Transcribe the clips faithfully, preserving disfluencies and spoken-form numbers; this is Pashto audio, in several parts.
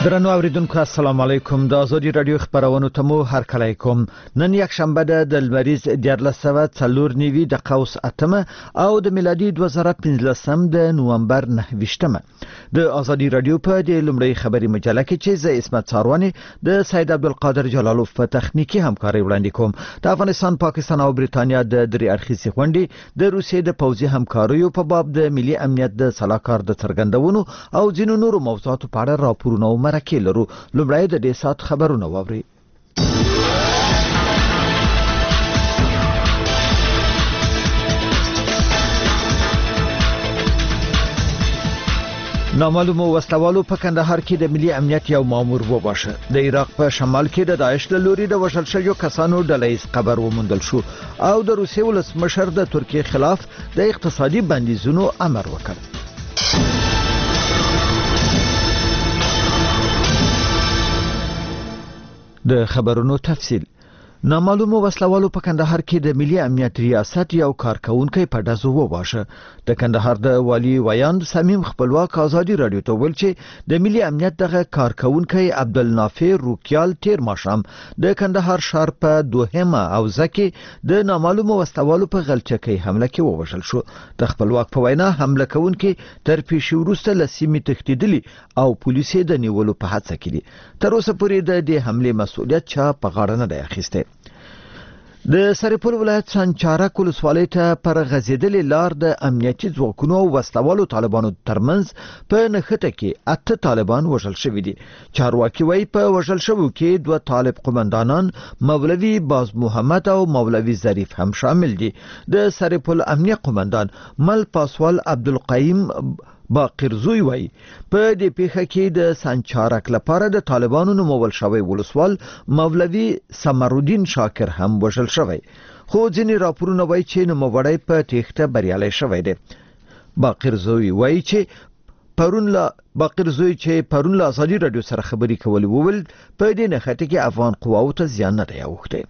درنو اوریدونکو السلام علیکم. د ازادي رادیو خبرونو ته مو هرکلی کوم. نن یک شنبه ده د لمریز دیارلس سوه څلور نوي د قوس اتمه او د میلادي دوه زره پنځلسم د نومبر نهه ویشتمه. د ازادي رادیو په د لومړی خبري مجله کې چې زه اسمت څارواني د سید عبدالقادر جلالوف په تخنیکی همکاري وړاندې کوم. د افغانستان، پاکستان او بریتانیا د درې اړخیزې غونډې د روسیې د پوځي همکاریو په باب د ملي امنیت د سلاکار د څرګندونو او ځینو نورو موضوعاتو په اړه راپورونه مرکه لرو. لومړی د دې سات خبرونه واوري. نامعلومو وسلوالو په کندهار کې د ملي امنیت یو مامور وباشه. د عراق په شمال کې د داعش له لوري د وژل شویو کسانو ډلهیز قبر وموندل شو او د روسیې ولسمشر د ترکیې خلاف د اقتصادي بندیزونو امر وکړ. د خبرونو تفصیل. نامعلومو وسلوالو په کندهار کې د ملي امنیت ریاست یو کارکونکي په دزو وواشه. د کندهار د والی ویاند سمیم خپلواک ازادي رادیو ته ویل چې د ملي امنیت دغه کارکونکي عبدالنافع روکیال تیر ماښام د کندهار ښار په دوهمه اوزه کې د نامعلومو وسلوالو په غلچکۍ حمله کې ووژل شو. د خپلواک په وینا حمله کوونکي تر پیښې وروسته له سیمې تښتېدلي او پولیس یې د نیولو په هڅه کې دي. تر اوسه پورې د دې حملې مسؤلیت چا په غاړه نه دی اخیستی. د سرپل ولایت سنچارک ولسوالۍ ته پر غځېدلې لار د امنیتي ځواکونو او وسلوالو طالبانو ترمنځ په نښته کې اته طالبان وژل شوي دي. چارواکي وایي په وژل شوو کې دوه طالب قومندانان مولوي باز محمد او مولوي ظریف هم شامل دي. د سرپل امنیه قومندان مل پاسوال عبدالقیم باقرزوی وای په دې پیښه کې د سنچارک لپاره د طالبانو نومول شوی ولسوال مولوي سمرودین شاکر هم وژل شوی، خو ځینې راپورونه وایي چې نوموړی په تېښته بریالی شوی دی. باقرزوی وایي چې پرون لا باقرزوی چې پرون لا ازادي رادیو سره خبري کول وویل په دې نښته کې افغان قواو ته زیان نه دی اوښتی.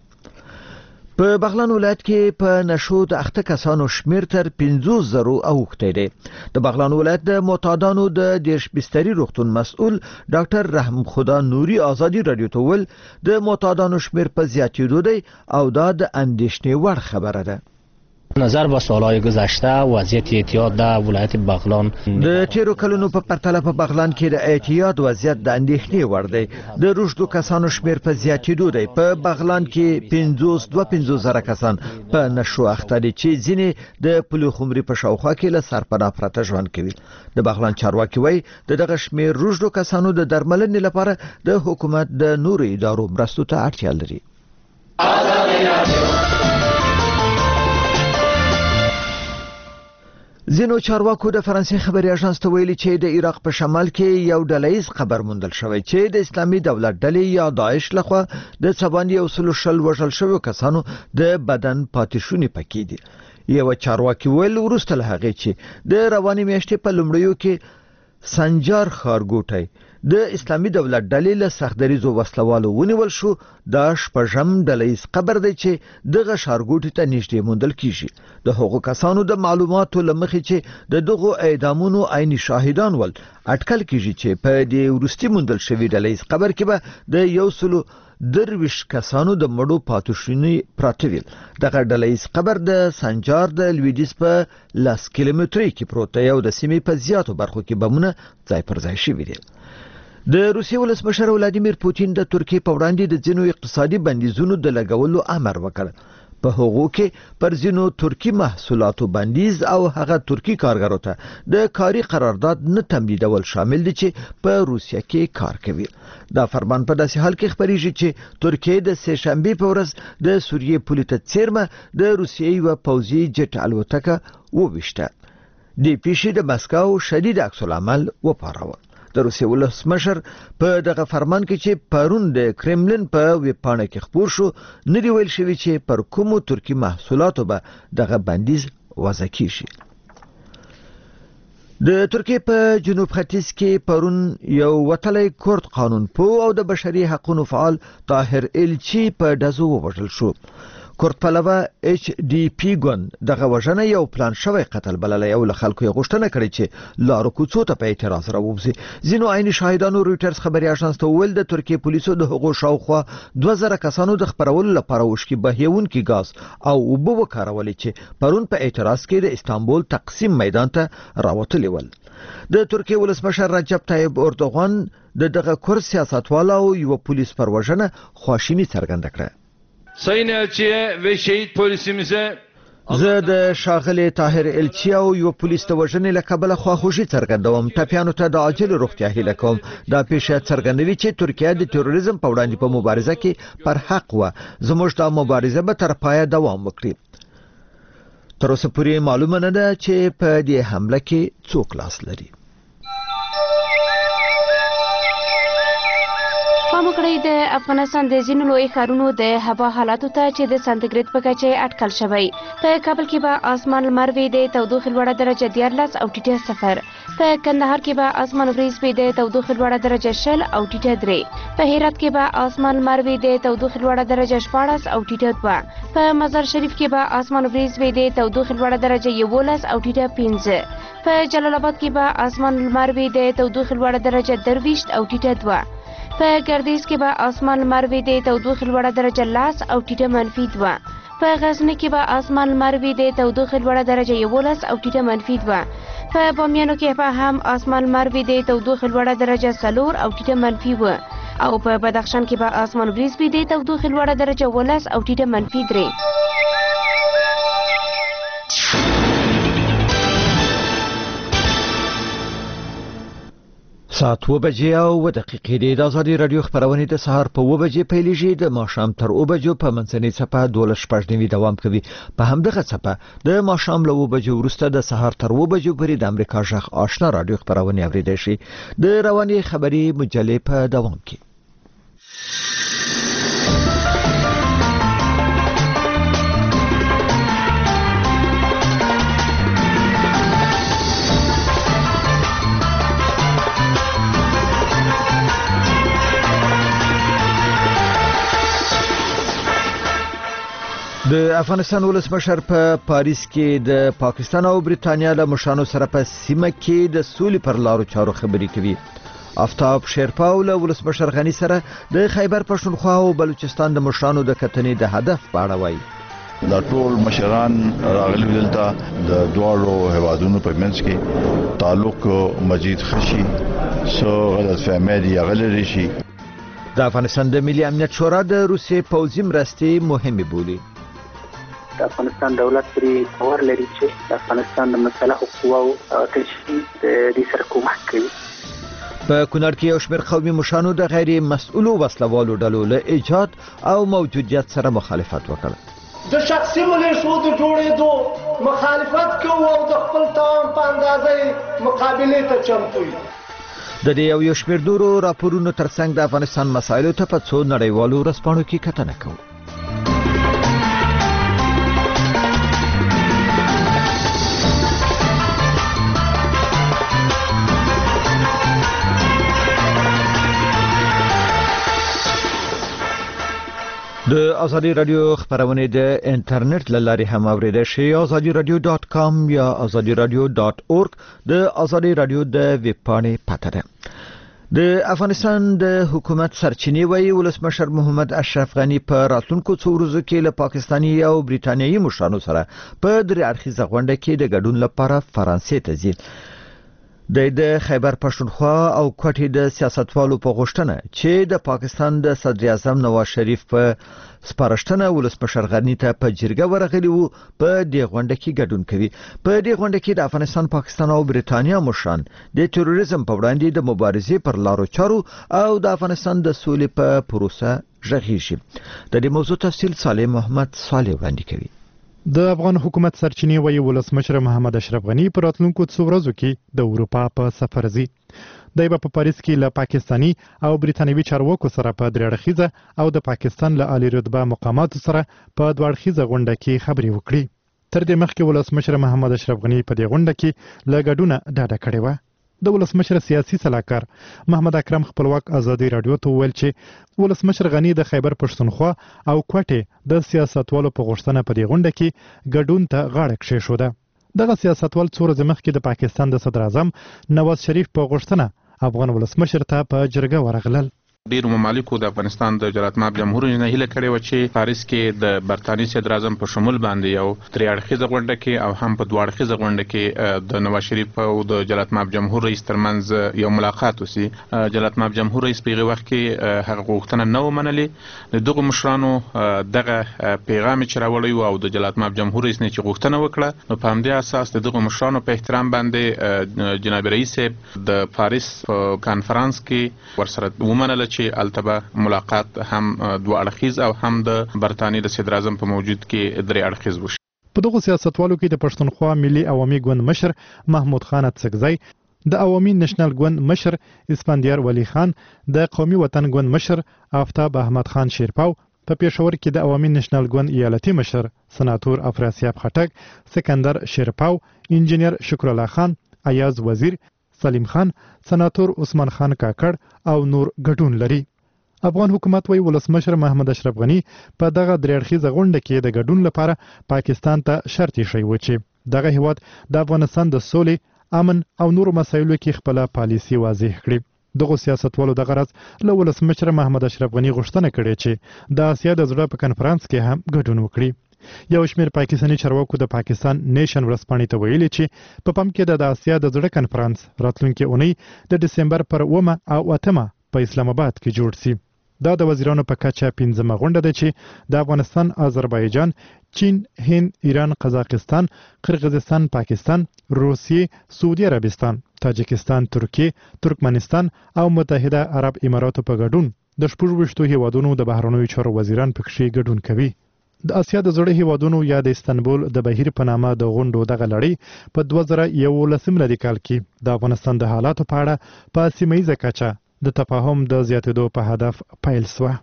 په بغلان ولایت کې په نشو د اخته کسانو شمیر تر پنځوس زرو اوښتی دی. د بغلان ولایت د معتادانو د دیرش بستري روغتون مسؤل ډاکټر رحم خدا نوري ازادي رادیو ته ویل د معتادانو شمیر په زیاتېدو دی او دا د اندېښنې وړ خبره ده. نظر به سالهای گذشته وضعیت اعتیاد در ولایت بغلان د تیرو کلونو په پرتله په بغلان کې د اعتیاد وضعیت د اندېښنې وړ دی. د روږدو کسانو شمیر په زیاتېدو دی. په بغلان کې پنځوس دوه پنځوس زره کسان په نشو اخته دي چې ځینې د پلو خمري په شاوخوا کې له سرپناه پرته ژوند کوي. د بغلان چارواکي وایي د دغه شمیر روږدو کسانو د درملنې لپاره د حکومت د نورو ادارو مرستو ته اړتیا لري. زینو چارواکو د فرانسې خبري اژانس ته ویلي چې د عراق په شمال کې یو ډلهیز قبر موندل شوی چې د اسلامي دولت ډلې یا داعش لخوا د څباندې او سلو شل وژل شویو کسانو د بدن پاتې شونې پکې دي. یو چارواکي ویل وروسته له هغې چې د روانې میاشتې په لومړیو کې سنجار ښارګوټی د اسلامي دولت ډلې له سختدریزو وسلوالو ونیول شو. دا شپږم ډلهیز قبر دی چې دغه ښارګوټي ته نږدې موندل کیږي. د هغو کسانو د معلوماتو له مخې چې د دغو اعدامونو عیني شاهدان ول اټکل کیږي چې په دې وروستي موندل شوي ډلهیز قبر کې به د یو سلو درویش کسانو د مړو پاتوشونی پراته ویل. دغه ډلهیز قبر د سنجار د لویدیز په لاس کیلومتري کې پروت دی او د سیمې په زیاتو برخو کې بمونه ځای پر ځای شوي دي. د روسیې ولسمشر ولادیمیر پوتین د ترکیې په وړاندې د ځینو اقتصادي بندیزونو د لګولو امر وکړ. په هغو کې پر ځینو ترکی محصولاتو بندیز او هغه ترکی کارګرو ته د کاري قرارداد نه تمدیدول شامل دي چې په روسیه کې کار کوي. دا فرمان په داسې حال کې خبرېږي چې ترکیه د سه شنبې په ورځ د سوریې پولې ته څیرمه د روسیې یوه پوځي جټ الوتکه وویشته. دې پیښې د مسکو شدید عکس العمل وپاروه. د روسیې ولسمشر په دغه فرمان کې چې پرون د کرملین په ویبپاڼه کې خپور شو نه دی ویل شوی چې پر کومو ترکی محصولاتو به دغه بندیز وضع کیږي. د ترکیې په جنوب ختیځ کې پرون یو وتلی کورد قانون پوه او د بشري حقوقو فعال طاهر الچی په دزو ووژل شو. کورتپلوه اچ ډي پی ګوند دغه وژنه یو پلان شوی قتل بللی او له خلکو یې غوښتنه کړې چې لارو کوڅو ته په اعتراض راووځي. ځینو عیني شاهدانو رویټرز خبري اژانس ته وویل د ترکیې پولیسو د هغو شاوخوا دوه زره کسانو د خپرولو لپاره وشکي بهیونکي ګاز او اوبه وکارولې چې پرون په اعتراض کې د استانبول تقسیم میدان ته راوتلي ول. د ترکیې ولسمشر رجب طیب اردوغان د دغه کور سیاستوالا او یو پولیس پر وژنه خواشینی څرګنده کړه. Sayın Elçiye ve şehit polisimize زه د شاغلي طاهر الچي او یو پولیس د وژنې له کبله خواخوږي څرګندوم. ټپیانو ته د عاجل روغتیا هیله کوم. دا پیښه څرګندوي چې ترکیه د تروریزم په وړاندې په مبارزه کې پر حق و. زموږ د مبارزه به تر پایه دوام وکړي. تر اوسه پورې معلومه نه ده چې په دې حمله کې څوک لاس لري. پاموکړی د افغانستان د ځینو لوی ښارونو د هوا حالاتو ته چې د سانتیګریډ په کچه اټکل شوی. په کابل کې به اسمان لمر وي د تودوخې لوړه درجه دیارلس او ټیټه صفر. په کندهار کې به اسمان وریځ وي د تودوخې لوړه درجه شل او ټیټه درې. په هرات کې به اسمان لمر وي د تودوخې لوړه درجه شپاړس او ټیټه دوه. په مزار شریف کې به اسمان وریځ وي د تودوخې لوړه درجه یولس او ټیټه پنځه. په جلال آباد کې به اسمان لمر وي د تودوخې لوړه درجه درویشت او ټیټه دوه. په ګردیز کې به اسمان لمر وي د تودوخې لوړه درجه لاس او ټیټه منفي دوه. په غزني کې به اسمان لمر وي د تودوخې لوړه درجه یولس او ټیټه منفي دوه. په بامیانو کې به هم اسمان لمر وي د تودوخې لوړه درجه څلور او ټیټه منفي وه. او په بدخشان کې به اسمان وریځ وي د تودوخې لوړه درجه ولس او ټیټه منفي درې. ساعت و بجې او و دقیقې دی. د ازادي رادیو خبرونه د سهار په و بجې پیلېږي. د ماښام تر او بجو په منځنۍ څپه دولس شپږ نوي دوام کوي. په همدغه څپه د ماښام له و بجو وروسته د سهار تر و بجو پورې د امریکا غږ آشنا رادیو خبرونه اورېدای شي. د رواني خبري مجلې په دوام کې. د افغانستان ولسمشر په پاریس کې د پاکستان او بریتانیا له مشرانو سره په سیمه کې د سولې پر لارو چارو خبرې کوي. آفتاب شیرپا له ولسمشر غنی سره د خیبر پښتونخوا او بلوچستان د مشرانو د کتنې د هدف په اړه وایي. دا ټول مشران راغلي دلته د دوړو هوادونو په منځ کې تعلق مزید خشي سو غلط فهمي دی غلري شي. د افغانستان د ملي امنیت شورا د روسي پوځي مرستې مهمه بولي. د افغانستان دولت پرې باور لري چې د افغانستان د مسلحو قواو تشکیل د دې سره کومک کوي. په کونړ کې یو شمېر قومي مشرانو د غیر مسؤلو وسلوالو ډلو له ایجاد او موجودیت سره مخالفت وکړ. د شخصي ملیشو د جوړېدو مخالفت کوو او د خپل توان په اندازې مقابلې ته چمتو یو. د دې یو یو شمېر نورو راپورونو ترڅنګ د افغانستان مسایلو ته په څو نړیوالو ورځپاڼو کې کتنه کوو. د ازادي رادیو خبرونه د انټرنیټ لارې هم اوریدل شي. ازادي رادیو ډاٹ کام یا ازادي رادیو ډاٹ اورګ د ازادي رادیو د ویب پاڼې پته ده. د افغانستان د حکومت سرچینې وایي ولسمشر محمد اشرف غنی په راتلونکو څو ورځو کې له پاکستاني او بریتانیایي مشرانو سره په درې اړخیزه غونډه کې د ګډون لپاره فرانسې ته ځي. د خیبر پښتونخوا او کوټې د سیاستوالو په غوښتنه چې د پاکستان د صدر اعظم نواز شریف په سپارښتنه ولسمشر غنی ته په جرګه ورغلی وو په دې غونډه کې ګډون کوي. په دې غونډه کې د افغانستان، پاکستان او بریتانیا مشران د تروریزم په وړاندې د مبارزې پر لارو چارو او د افغانستان د سولې په پروسه غږیږي. د دې موضوع تفصیل صالح محمد صالح وړاندې کوي. د افغان حکومت سرچینې وایي ولسمشر محمد اشرف غنی په راتلونکو څو ورځو کې د اروپا په سفر ځي. دی به په پاریس کې له پاکستاني او بریتانیوي چارواکو سره په درې اړخیزه او د پاکستان له عالی رتبه مقاماتو سره په دوه اړخیزه غونډه کې خبرې وکړي. تر دې مخکې ولسمشر محمد اشرف غنی په دې غونډه کې له ګډونه ډاډه کړې وه. د ولسمشر سیاسي سلاکار محمد اکرم خپلواک ازادي رادیو ته وویل چې ولسمشر غنی د خیبر پښتونخوا او کوټې د سیاستوالو په غوښتنه په دې غونډه کې ګډون ته غاړه کېښوده. دغه سیاستوال څو ورځې مخکې د پاکستان د صدر اعظم نواز شریف په غوښتنه افغان ولسمشر ته په جرګه ورغلل. ډیرو ممالکو د افغانستان د جلاتماب جمهوریت نه هیله کړې و چې پاریس کې د برتانیې صدر اعظم په شمول باندې یو درې اړخیزه غونډه کې او هم په دوه اړخیزه غونډه کې د نواز شریف او د جلاتماب جمهور رئیس ترمنځ یو ملاقات وسی. جلاتماب جمهور رئیس په هغه وخت کې هغه غوښتنه نه ومنلې. دغه مشرانو دغه پیغام چې راوړی او د جلاتماب جمهور رئیس نه چې غوښتنه وکړه نو په همدې اساس دغه مشرانو په احترام باندې جناب رئیس د پاریس په کانفرنس کې ورسره ومنله چې التبه ملاقات هم دوه اړخیز او هم د برتانیې د صدر اعظم په موجود کې درې اړخیز وشي. په دغه سیاستوالو کې د پښتونخوا ملي عوامي ګوند مشر محمود خان اڅکزی، د عوامي نېشنل ګوند مشر اسفندیار ولی خان، د قومي وطن ګوند مشر آفتاب احمد خان شیرپاو، په پېښور کې د عوامي نېشنل ګوند ایالتي مشر سناتور افراسیاب خټک، سکندر شیرپاو، انجینیر شکر الله خان، ایاز وزیر، سلیم خان، سناتور عثمان خان کاکړ او نور ګډون لري. افغان حکومت وی ولسمشر محمد اشرف غنی په دغه درې اړخیزه غونډه کې د ګډون لپاره پاکستان ته شرط ایښی و چې دغه هیواد د افغانستان د سولې، امن او نورو مسایلو کې خپل پالیسي واضح کړي. دغه سیاستوالو د غرض له ولسمشر محمد اشرف غنی غوښتنه کړې چې د آسیا د زړه په کنفرانس کې هم ګډون وکړي. یو شمېر پاکستاني چارواکو د پاکستان نیشن ورځپاڼې ته ویلي چې په پم کې د آسیا د زړه کنفرانس راتلونکي اونۍ د دسمبر پر اومه او اتمه په اسلام آباد کې جوړ شي. دا د وزیرانو په کچه پنځمه غونډه ده چې د افغانستان، آذربایجان، چین، هند، ایران، قزاقستان، قرغیزستان، پاکستان، روسیې، سعودي عربستان، تاجکستان، ترکیه، ترکمنستان او متحده عرب اماراتو په ګډون د شپږ ویشتو هیوادونو د بهرنیو چارو وزیران پکې ګډون کوي. د آسیا د زړه هیوادونو یا د استانبول د بهیر په نامه د غونډو دغه لړۍ په دوه زره یولس ملي کال کې د افغانستان د حالاتو په اړه په سیمه ییزه کچه د تفاهم د زیاتېدو په هدف پیل شوه.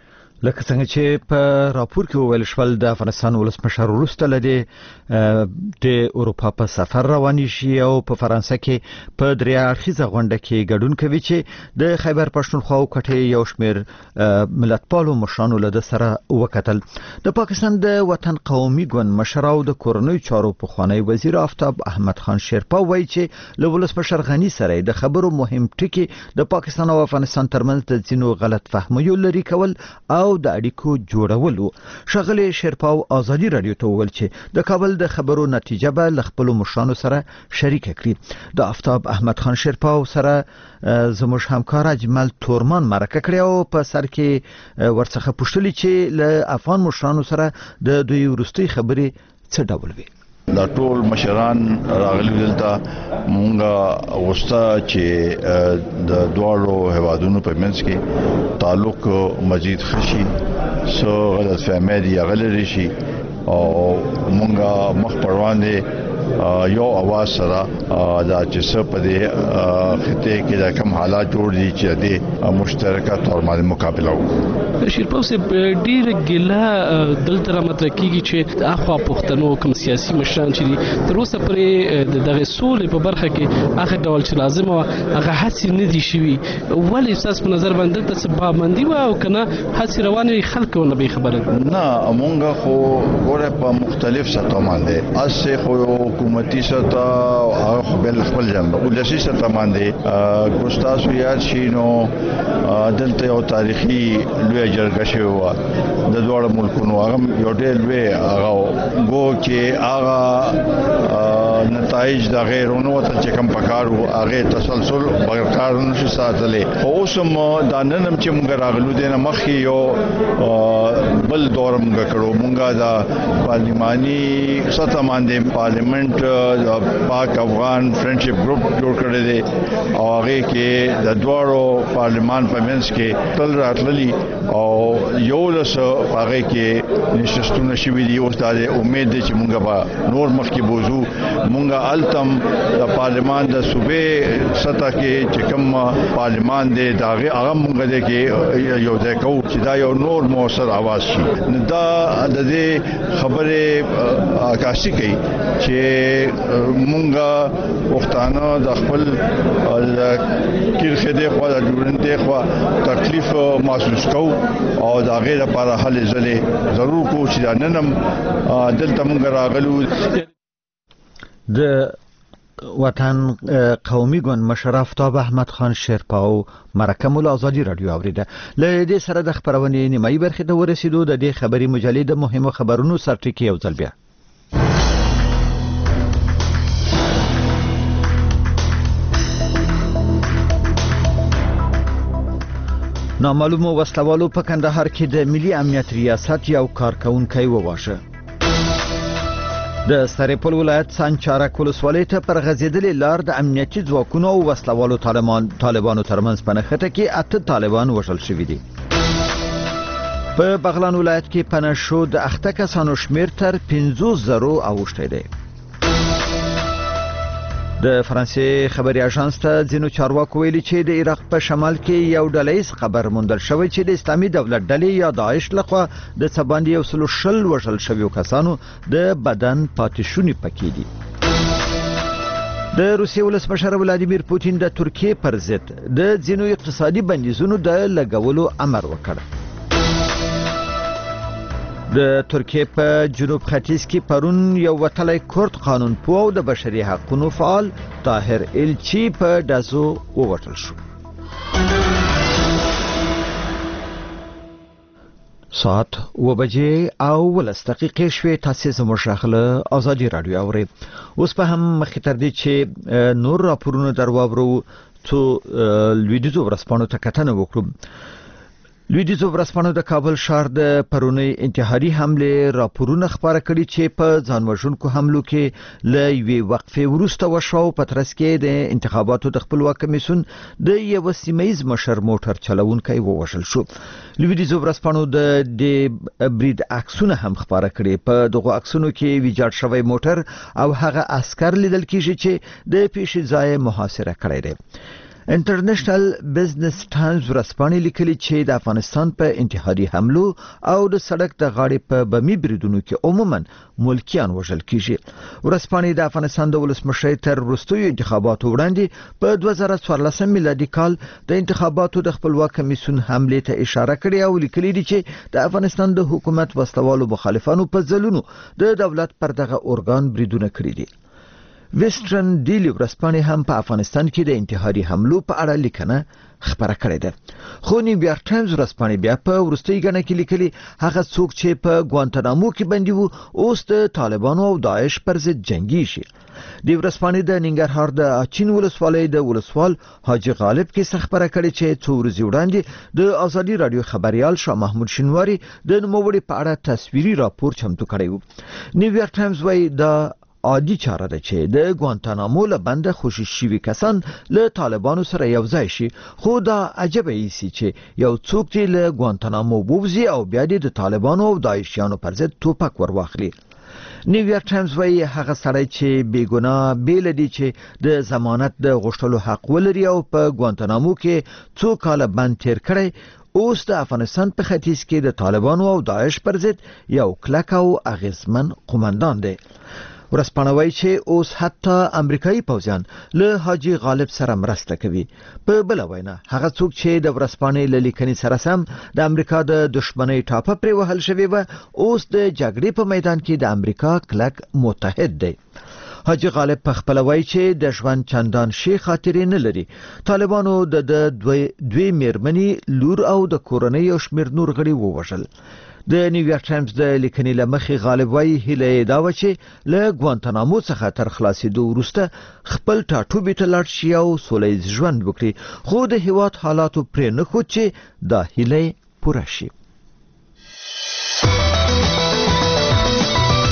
لکه څنګه چې په راپور کې وویل شول د افغانستان ولسمشر وروسته لدی د اروپا په سفر روان شي او په فرانسه کې په درې اړخیزه غونډه کې ګډون کوي چې د خیبر پښتونخوا او کوټې یو شمېر ملتپالو مشرانو له سره وکتل. د پاکستان د وطن قومي ګوند مشر او د کورنیو چارو پخوانی وزیر آفتاب احمد خان شیرپاو وایي چې له ولسمشر غنی سره د خبرو مهم ټکي د پاکستان او افغانستان ترمنځ د ځینو غلط فهمیو لري کول او د اړیکو جوړولو. ښاغلي شیرپاو ازادي رادیو ته وویل چې د کابل د خبرو نتیجه به له خپلو مشرانو سره شریکه کړي. د آفتاب احمد خان شیرپاو سره زموږ همکار اجمل تورمان مرکه کړې او په سر کې ورڅخه پوښتلي چې له افغان مشرانو سره د دوی وروستۍ خبرې څه ډول وي. دا ټول مشران راغلي دلته مونږه غوښته چې د دواړو هیوادونو په منځ کې تعلق مزید خشي، سو غلط فهمي دي غلري شي او مونږه مخ پروان دي یو اواز سره دا چې څه په دې خطه کې د کوم حالات جوړ دي چې د مشترکه تور باندې مقابله وکړي. شیرپاو صاحب ډیر ګیله دلته را مطرح کیږي چې اخوا پښتنو کوم سیاسي مشران چې دي تر اوسه پرې دغه سولې په برخه کې هغه ډول چې لازم و هغه هڅې نه دي شوي. ولې احساس په نظر باندې دلته څه پابندي و او کنه هڅې روانې خلک نه به خبره نه مونږه خو ګوره په مختلف سطحو باندې اسه خو حکومتي سطح او خپل خپل جنب ولسی سطح باندې ګوستاسو یاد شینو دلته یو تاریخي لوی جرګه شوی و د دوه ملکونو هغه یو ډېر لوی هغه گو چې هغه نتایج د غیرونو ته چې کم پکارو هغه تسلسل برقرار نشي ساتلې. اوس هم دا ننم چې موږ راغلو دینه مخې یو بل دور موږ کړو موږ دا پارلماني سطح باندې پارلیمنت پاک افغان فرندشپ ګروپ جوړ کړی دی او هغه کې د دوړو پارلمان په منځ کې تل راتللی او یو لس هغه کې نشستونه شوي دي. اوس دا امید دی چې موږ به نور مخکې بوزو مونږه التم د پارلیمان د صوبې سطح کې چې کوم پارلیمان دی دا هغه مونږ دې کې یو ځای کوو چې دا یو نور موثر आवाज شي. دا د دې خبره عکاسي کوي چې مونږه وختانه د خپل کیرخه دی خو د جوړنده خو تکلیف محسوس کوو او دا غیر لپاره حل زله ضرور کو چې دا ننم دلته مونږ راغلو. د وطن قومي ګوند مشر آفتاب احمد خان شیرپاو مرکه مول ازادي رادیو اوریده. له دې سره د خبرونې نیمایي برخه ته ورسېدو. د دې خبري مجلې د مهمو خبرونو سرټکی یو ځل بیا. نامعلومو وسلوالو په کندهار کې د ملي امنیت ریاست یو کارکونکي وواژه. د سرپل ولایت سانچارک ولسوالۍ ته پر غځېدلې لار د امنیتي ځواکونو او وسلوالو طالبان طالبانو ترمنځ په نښته کې اته طالبان وژل شوي دي. په بغلان ولایت کې په نشو د اخته کسانو شمیر تر پنځوس زرو اوښتی دی. د فرانسې خبري اژانس ته ځینو چارواکو ویلي چې د عراق په شمال کې یو ډلهیز خبر موندل شوی چې د اسلامي دولت ډلې یا داعش لخوا د څه باندې یو سلو شل وژل شویو کسانو د بدن پاتې شونې پکې دي. د روسیې ولسمشر ولادیمیر پوتین د ترکیې پر ضد د ځینو اقتصادي بندیزونو د لګولو امر وکړ. د ترکیې په جنوب ختیځ کې پرون یو وتلی کورد قانون پوه او د بشري حقوقو فعال طاهر الچی په ډزو ووژل شو. ساعت و بجې او ولس دقیقې شوې. تاسې زموږ راغله ازادي رادیو اورئ. اوس په هم مخکې تر دې چې نور راپورونه در واورو څو لویدیځو ورځپاڼو ته کتنه وکړو. لویدیځو ورځپاڼو د کابل ښار د پرونی انتحاري حمله راپورونه خبره کړي چې په ځانوژونکو حملو کې له یوې وقفې وروسته وشو. په ترڅ کې د انتخاباتو د خپلواک کمیسیون د یو سیمهیز مشر موټر چلوونکی ووژل شو. لویدیځو ورځپاڼو د دې برید عکسونه هم خبره کړي. په دغه عکسونو کې ویجاړ شوی موټر او هغه عسكر لیدل کیږي چې د پیښې ځای محاصره کړی دی. انټرنیشنل بزنس ټایمز ورځپاڼې لیکلي چې د افغانستان په انتحاري حملو او د سړک د غاړې په بمي بریدونو کې عموما ملکیان وژل کیږي. ورځپاڼې د افغانستان د ولسمشر تر وروستیو انتخاباتو وړاندې په دوه زره څوارلسم میلادي کال د انتخاباتو د خپلواک کمیسیون حمله ته اشاره کړې او لیکلي دي چې د افغانستان د حکومت وسلوالو مخالفانو په ځلونو د دولت پر دغه ارګان بریدونه کړي دي. ویسټرن ډیلی ورځپاڼې هم په افغانستان کې د انتحاري حملو په اړه لیکنه خبره کړې ده. خو نیویارک ټایمز ورځپاڼې بیا په وروستۍ ګڼه کې لیکلي هغه څوک چې په ګوانتانامو کې بندي وو اوس د طالبانو او داعش پر ضد جنگي شي. د ورځپاڼې د ننګرهار د اچین ولسوالۍ د ولسوال حاجی غالب کې خبره کړې چې څو ورځې وړاندې د ازادي رادیو خبريال شاه محمود شینواری د نوموړي په اړه تصویري راپور چمتو کړی و. نیویارک ټایمز وايي دا عادي چاره ده چې د ګوانتانامو له بنده خوشي شوي کسان له طالبانو سره یو ځای شي. خو دا عجبه ایسي چې یو څوک چې له ګوانتانامو ووځي او بیا د طالبانو او داعشیانو پر ضد توپک ور واخلي. نیویارک ټایمز وايي هغه سړی چې بیګناه بیل دي چې د ضمانت د غوښتلو حق ولري او په ګوانتانامو کې څو کاله بند تیر کړی اوس د افغانستان په ختیځ کې د طالبانو او داعش پر ضد یو کلک او اغیزمن قومندان دی. ورځپاڼه وايي چې اوس حتی امریکایي پوځیان له حاجی غالب سره مرسته کوي. په بل وینا هغه څوک چې د ورځپاڼې له لیکنې سره سم د امریکا د دښمنۍ ټاپه پرې وهل شوی و اوس د جګړې په میدان کې د امریکا کلک متحد دی. حاجی غالب په خپل وایي چې د ژوند چندان شي خاطرې نه لري. طالبانو د دوی دوی میرمنې لور او د کورنۍ او شمیر نور غړي ووژل. د نیویارک ټایمز د لیکنې لمخې غالب وايي هیله دا و چې له ګوانتانامو څخه تر خلاصېدو وروسته خپل ټاټوبي ته لاړ شي او سوله ییز ژوند وکړي. خو د هیواد حالاتو پرې نه ښود چې دا هیله پوره شي.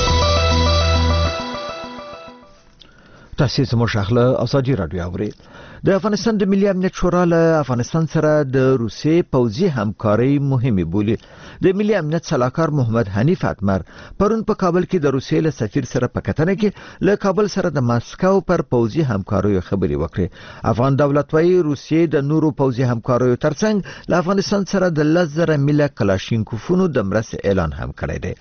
تاسې زموږ اخله ازادي رادیو اورئ. د افغانستان د ملي امنیت شورا له افغانستان سره د روسیې پوځي همکاري مهمه بولي. د ملي امنیت سلاکار محمد حنیف اتمر پرون په کابل کې د روسیې له سفیر سره په کتنه کې له کابل سره د ماسکو پر پوځي همکاریو خبرې وکړې. افغان دولت وايي روسیې د نورو پوځي همکاریو ترڅنګ له افغانستان سره د لزر مله کلاشینکوفونو د مرستې اعلان هم کړی دی.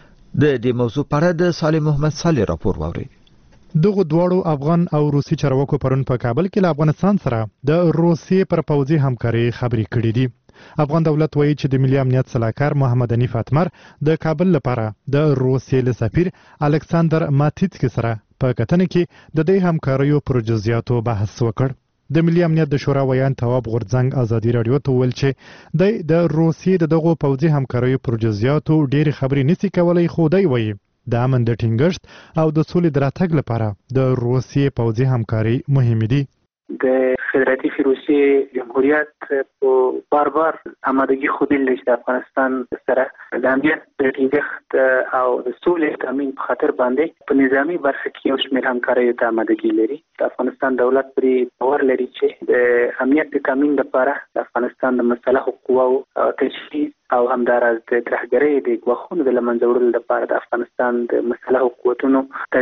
د دې موضوع په اړه د صالح محمد صالح راپور واوري. دغه دواړو افغان او روسي چارواکو پرون په کابل کې له افغانستان سره د روسیې پر پوځي همکاري خبرې کړې دي. افغان دولت وایي چې د ملي امنیت سلاکار محمد حنیف اتمر د کابل لپاره د روسیې له سفیر الکساندر ماتیتسکی سره په کتنه کې د دې همکاریو پر جزئیاتو بحث وکړ. د ملي امنیت د شورا ویان تواب غورځنګ ازادي رادیو ته ویل چې د روسیې د دغو پوځي همکاریو پر جزئیاتو ډېر خبرې نشي کولای، خو دی وایي د امن د ټینګښت او د سولې د راتګ لپاره د روسیې پوځي همکاري مهمه دي. د فدراتیو روسیې جمهوریت په بار بار آمادګي ښودلې چې د افغانستان سره د امنیت د ټینګښت او د سولې تامین په خاطر باندې په نظامی برخه کې یو شمېر همکاریو ته آمادګي لري. د افغانستان دولت پرې باور لري چې د امنیت د تامین لپاره د افغانستان د مسلحو قواو تجهیز او همداراز د ترهګرۍ د ګواښونو د له منځه وړلو لپاره د افغانستان د مسلحو قوتونو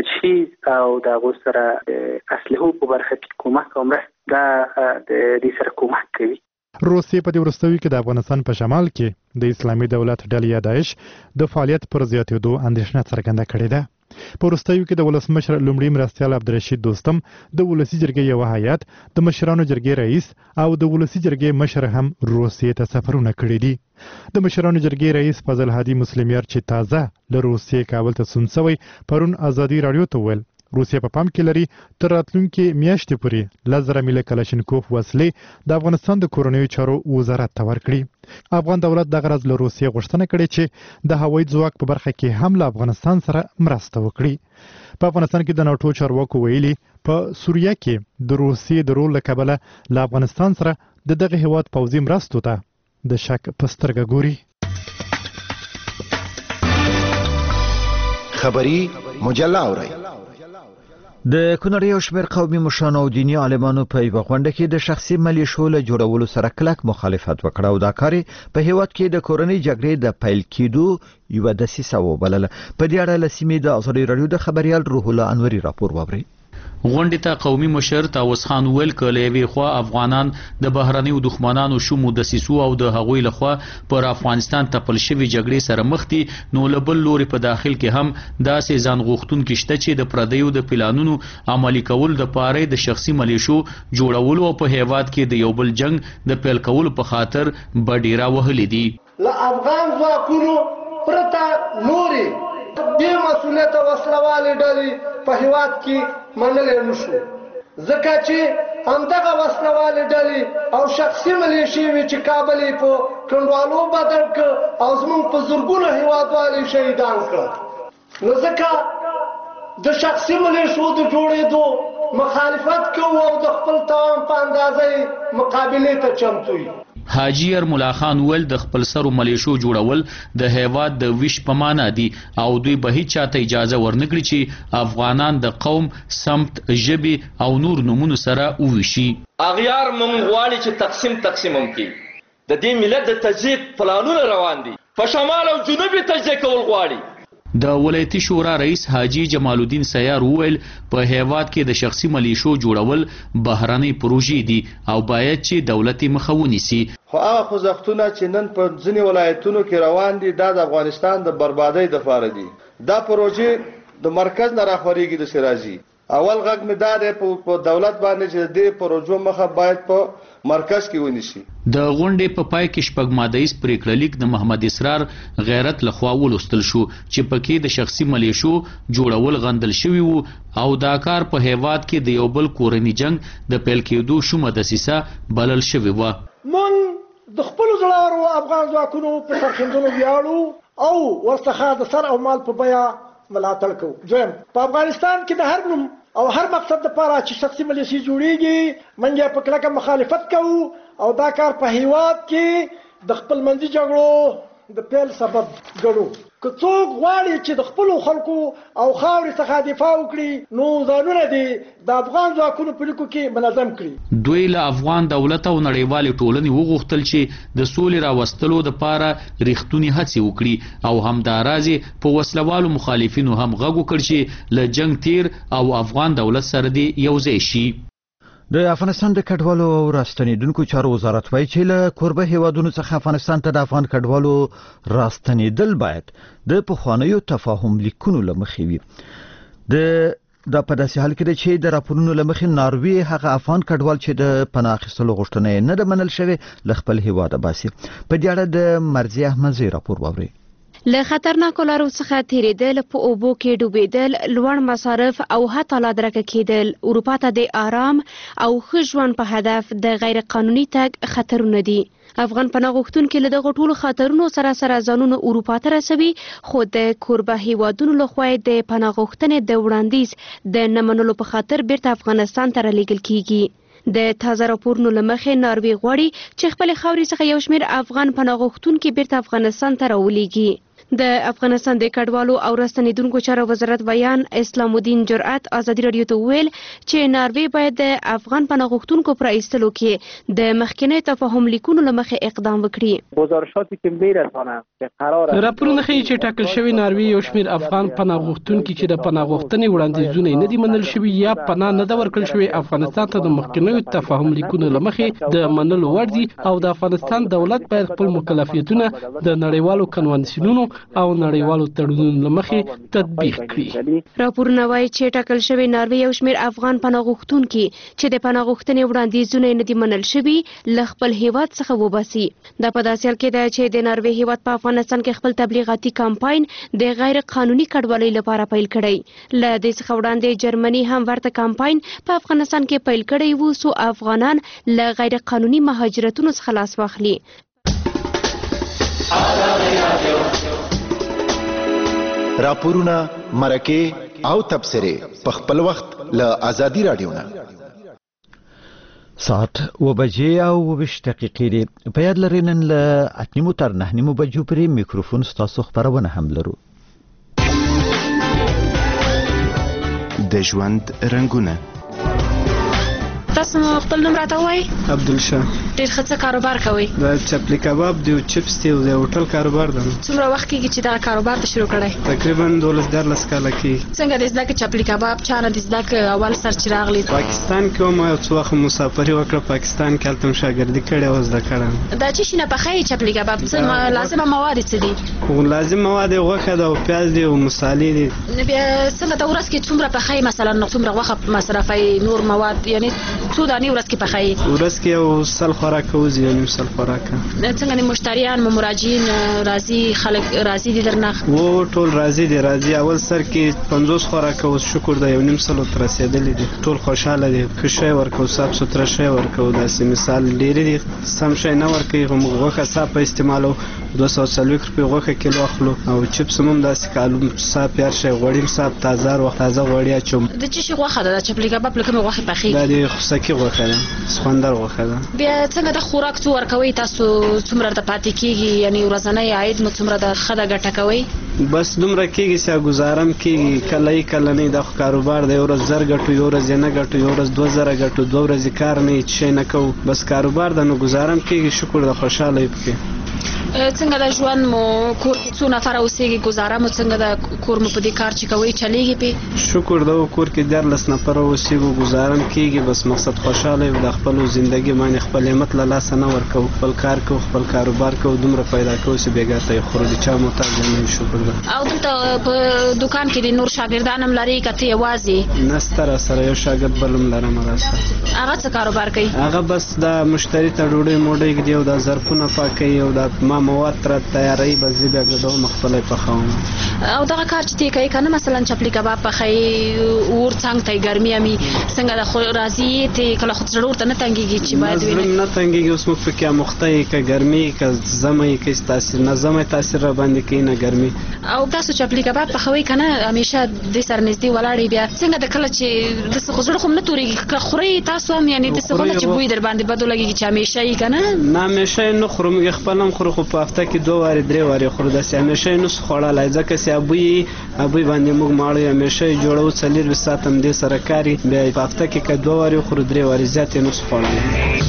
تجهیز او د هغو سره د اسلحو په برخه کې کومک او مرسته دا د دې سره کومک کوي. روسیې په دې وروستیو کې د افغانستان په شمال کې د اسلامي دولت ډلې یا داعش د فعالیت پر زیاتېدو اندېښنه څرګنده کړې ده. په وروستیو کې د ولسمشر لومړي مرستیال عبدالرشید دوستم د ولسي جرګې یو هیات، د مشرانو جرګې رئیس او د ولسي جرګې مشر هم روسیې ته سفرونه کړي دي. د مشرانو جرګې رئیس فضل هادي مسلمیار چې تازه له روسیې کابل ته ستون شوی پرون ازادي رادیو ته ویل روسیه په پام کې لري تر راتلونکي میاشتې پورې لزر میله کلاشینکوف وسلې د افغانستان د کورنیو چارو وزارت ته ورکړي. افغان دولت دغه راز له روسیې غوښتنه کړې چې د هوایي ځواک په برخه کې هم له افغانستان سره مرسته وکړي. په افغانستان کې د ناټو چارواکو ویلي په سوریه کې د روسیې د رول له کبله له افغانستان سره د دغه هیواد پوځي مرستو ته د شک په سترګه ګوري. خبری مجله اورئ. د کونړ یو شمېر قومي مشرانو او دیني عالمانو په یوه غونډه کې د شخصي ملیشو له جوړولو سره کلک مخالفت وکړ او دا کار په هیواد کې د کورنۍ جګړې د پیل کېدو یوه دسیسه وبلله. په دې اړه له سیمې د ازادي رادیو د خبریال روح الله انوري راپور واورئ. غونډې ته قومي مشر طاووس خان ویل کله یوې خوا افغانان د بهرنیو دښمنانو شومو دسیسو او د هغوی لخوا پر افغانستان تپل شوی جګړې سره مخ دي، نو له بل لوري په داخل کې هم داسې ځان غوښتونکي شته چې د پردیو د پلانونو عملي کول د پاره د شخصي ملیشو جوړولو او په هیواد کې د یو بل جنگ د پیل کولو په خاطر بډیرا وهلې دي. له افغان ځواکونو پرته نوري دې مسؤلیت وسلوالې ډلې په هیواد کې منلې نشو، ځکه چې همدغه وسلوالې ډلې او شخصي ملیشې وي چې کابل یې په کنډوالو بدل کړ او زموږ په زرګونو هیوادوال یې شهیدان کړ. نو ځکه د شخصي ملیشو د جوړېدو مخالفت کوو او د خپل توان په اندازه مقابلې ته چمتو یو. حاجی ارملا خان ول د خپل سرو ملیشو جوړول د هیواد د ویش په معنا دي او دوی به هیڅ چاته اجازه ورنکړي چې افغانان د قوم، سمت، ژبې او نور نومونو سره وویشي. اغیار مونږ غواړي چې تقسیم تقسیم هم کی د دې ملت د تجزیه پلانونه روان دي، په شمال او جنوب تجزیه کول غواړي. د ولایتي شورا رئیس حاجی جمال الدین سیار وویل په هیواد کې د شخصي ملیشو جوړول بهرنۍ پروژې دي او باید چې دولت مخه ونیسي. خو هغه خوځښتونه چې نن په ځینې ولایتونو کې روان دي دا د افغانستان د بربادۍ دپاره دي. دا پروژې د مرکز نه راخورېږي د سراجي. اول غږ مې دا دی په دولت باندې چې د دې پروژو مخه باید په مرکز کې ونیسي. د غونډې په پای کې شپږ مادهیز پریکړه لیک د محمد اسرار غیرت لخوا ولوستل شو چې پکې د شخصي ملیشو جوړول غندل شوی وو او دا کار په هیواد کې د یو بل کورني جنگ د پیل کېدو شومه دسیسه بلل شوی و. مونږ د خپلو زړورو افغان ځواکونو په سرښندنو ویاړو او ورڅخه د سر او مال په بیه ملاتړ کوو. دویم، په افغانستان کې د هر نوم او هر مقصد لپاره چې شخصي ملیشې جوړیږي موږ یې په کلکه مخالفت کوو او دا کار په هیواد کې د خپل منځي جګړو د پیل سبب ګڼو. که څوک غواړي چې د خپلو خلکو او خاورې څخه دفاع وکړي نو ځانونه دې د افغان ځواکونو په لیکو کې منظم کړي. دوی له افغان دولت او نړیوالې ټولنې وغوښتل چې د سولې راوستلو دپاره ریښتونې هڅې وکړي او همداراز په وسلوالو مخالفینو هم غږ وکړ چې له جنګ تیر او افغان دولت سره دې یو ځای شي. د افغانستان د کډوالو او راستنیدونکو چارو وزارت وایي چې له کوربه هیوادونو څخه افغانستان ته د افغان کډوالو راستنیدل باید د پخوانیو تفاهم لیکونو له مخې وي. د دا په داسې حال کې ده چې د راپورونو له مخې ناروې هغه افغان کډوال چې د پناه اخیستلو غوښتنه یې نه ده منل شوې له خپل هیواده باسي. په دې اړه د مرضی احمدزی راپور واورئ. له خطرناکو لارو څخه تیریدل، په اوبو کې ډوبېدل، لوړ مصارف او حتی لا درکه کېدل اروپا ته د آرام او ښه ژوند په هدف د غیر قانوني تګ خطرونه دي. افغان پناه غوښتونکي له دغو ټولو خطرونو سره سره ځانونه اروپا ته رسوي، خو د کوربه هیوادونو لخوا د پناه غوښتنې د وړاندیز د نه منلو په خاطر بیرته افغانستان ته رالیږل کیږي. د تازه راپورونو له مخې ناروې غواړي چې خپلې خاورې څخه یو شمېر افغان پناه غوښتونکي بیرته افغانستان ته راولیږي. د افغانستان د کډوالو او راستنیدونکو چارو وزارت ویان اسلام الدین جرأت ازادي رادیو ته وویل چې ناروې باید د افغان پناه غوښتونکو پر ایستلو کې د مخکینی تفاهم لیکونو له مخې اقدام وکړي. گزارشاتی که میرسانه که قرار است راپورونه ښیي چې ټاکل شوی ناروې یو شمېر افغان پناه غوښتونکي چې د پناه غوښتنې وړاندیزونه یې نه دي منل شوي یا پناه نه ده ورکړل شوې افغانستان ته د مخکینیو تفاهم لیکونو له مخې د منلو وړ دي او د افغانستان دولت باید خپل مکلفیتونه د نړیوالو کنوانسیونونو او نړیوالو تړونونو له مخې تطبیق کړي. راپورونه وایي چې ټاکل شوی ناروې یو شمېر افغان پناه غوښتونکي چې د پناه غوښتنې وړاندیزونه یې نه دي منل شوي له خپل هیواد څخه وباسي. دا په داسې حال کې ده چې د ناروې هیواد په افغانستان کې خپل تبلیغاتي کمپاین د غیر قانوني کډوالۍ لپاره پیل کړی. له دې څخه وړاندې جرمني هم ورته کمپاین په افغانستان کې پیل کړی وو څو افغانان له غیر قانوني مهاجرتونو څخه لاس واخلي. راپورونه، مرکې او تبصرې په خپل وخت له ازادي رادیو نه. ساعت و بجې او ویشت دقیقې دي. په یاد لرئ نن له اته نیمو تر نهه نیمو بجو پورې میکروفون ستاسو خپرونه هم لرو. د ژوند رنګونه. تاسو خپل نوم راته وایئ؟ عبدالشاه. ډېر ښه څه کاروبار کوئ؟ د چپلی کباب دی او چپس دی او د هوټل کاروبار دی. څومره وخت کېږي چې دغه کاروبار ته شروع کړی؟ تقریبا دولس دیارلس کاله کېږي. څنګه دې زده کړې چپلی کباب؟ چا نه دې زده کړې؟ اول سر چې راغلې پاکستان کې وم، یو څه وخت مسافري وکړه پاکستان کې، هلته م شاګردي کړې او زده کړم. دا چې شي نه پخوي چپلی کباب څه لازمه مواد یې څه دي؟ لازم مواد یې غوښه ده او پیاز دی او مصالې دي. بیا څنګه ته ورځ کې څومره پخوي؟ مثلا څومره غوښه مصرفوي؟ نور مواد یعنې څو دانې ورځ کې پخوي؟ ورځ کې یو سل خوراک وځي، یو نیم سل خوراک. څنګه د مشتریان مراجعین راځي؟ خلک راځي دي درنه؟ و ټول راځي دي راځي. اول سر کې پنځوس خوراک اوس شکر ده یو نیم سلو ته رسېدلي دي. ټول خوشحاله دي. ښه شی ورکوو، صاف سوتره شی ورکوو. داسې مثال ډېرې دي سم شی نه ورکوي، موږ غوښه صافه استعمالوو. دوه سوه څلوېښت روپۍ غوښه کیلو اخلو او چپس هم داسې کالو صاف هر شی غوړي هم صاف تازه هر وخت تازه غوړي اچوم. د څه شي غوښه ده؟ د چپلی کباب له کومې غوښې پخېږي؟ دا د خوسکي غوښه ده، سخوندر غوښه ده. بیا څنګه د خوراک څو ورکوئ تاسو؟ څومره ته پاتې کېږي؟ یعنې ورځنی عاید مو څومره ده؟ ښه ده ګټه کوئ؟ بس دومره کېږي چې ګزارم کېږي. کله یې کله نه. دا خو کاروبار دی، یو ورځ زر ګټو، یو ورځ یې نه ګټو، یو ورځ دوه زره ګټو، دوه ورځې کار نه هېڅ شی نه کوو. بس کاروبار ده نو ګزارم کېږي. شکر ده خوشحاله یې پکې. څنګه د ژوند مو کور کې څو نفره اوسېږي؟ ګزاره مو څنګه ده؟ کور مو په دې کار چې کوئ چلېږي پې؟ شکر ده کور کې دیارلس نفره اوسېږو، ګزارم کېږي. بس مقصد خوشحاله یو د خپلو زندګي باندې خپل همت له لاسه نه ورکوو. خپل کار کوو، خپل کاروبار کوو، دومره پیدا کوو چې بېګا ته یې خورو. د چا محتاج نه یو. شکر ده. او دلته په دوکان کې د نور شاګردان هم لرئ که ته یوازې؟ نه سته راسره یو شاګرد بل هم لرم راسره. هغه څه کاروبار کوي؟ هغه بس دا مشتري ته ډوډۍ موډۍ ږدي او دا ظرفونه پاکوي او دا ما مواد تر تیاری به زه بیا ګډوم خپله یې پخوم. او دغه کار چې تی کوي که نه مثلا چپلی کباب پخوي اور څنګ ته ګرمي امي څنګه د خو راځي تی کله خو زړه ورته نه تنګېږي چې باید وینې نه تنګېږي. اوس موږ پکې اموخته یې که ګرمي که زمه یې که تاثیر نه زمه تاثیر را باندې کوي نه ګرمي. او تاسو چپلی کباب پخوئ که نه همیشه دې سره نږدې ولاړئ بیا څنګه د کله چې داسې خو زړه خو هم نه تورېږي که خورئ تاسو هم یعنې داسې خو نه چې بوی در باندې بد ولګېږي چې همیشه یې که نه؟ نه همیشه یې نه خورو. موږ یې خپل هم خورو خو په هفته کې دوه وارې درې وارې خورو داسې همیشه یې نسو خوړلی ځکه چې ابوی ابوی باندې موږ ماړه یو همیشه یې جوړو څلېرویشت ساعت همدې سره کاري بیا په هفته کې که دوه وارې خورو درې وارې زیات یې نسو خوړلی.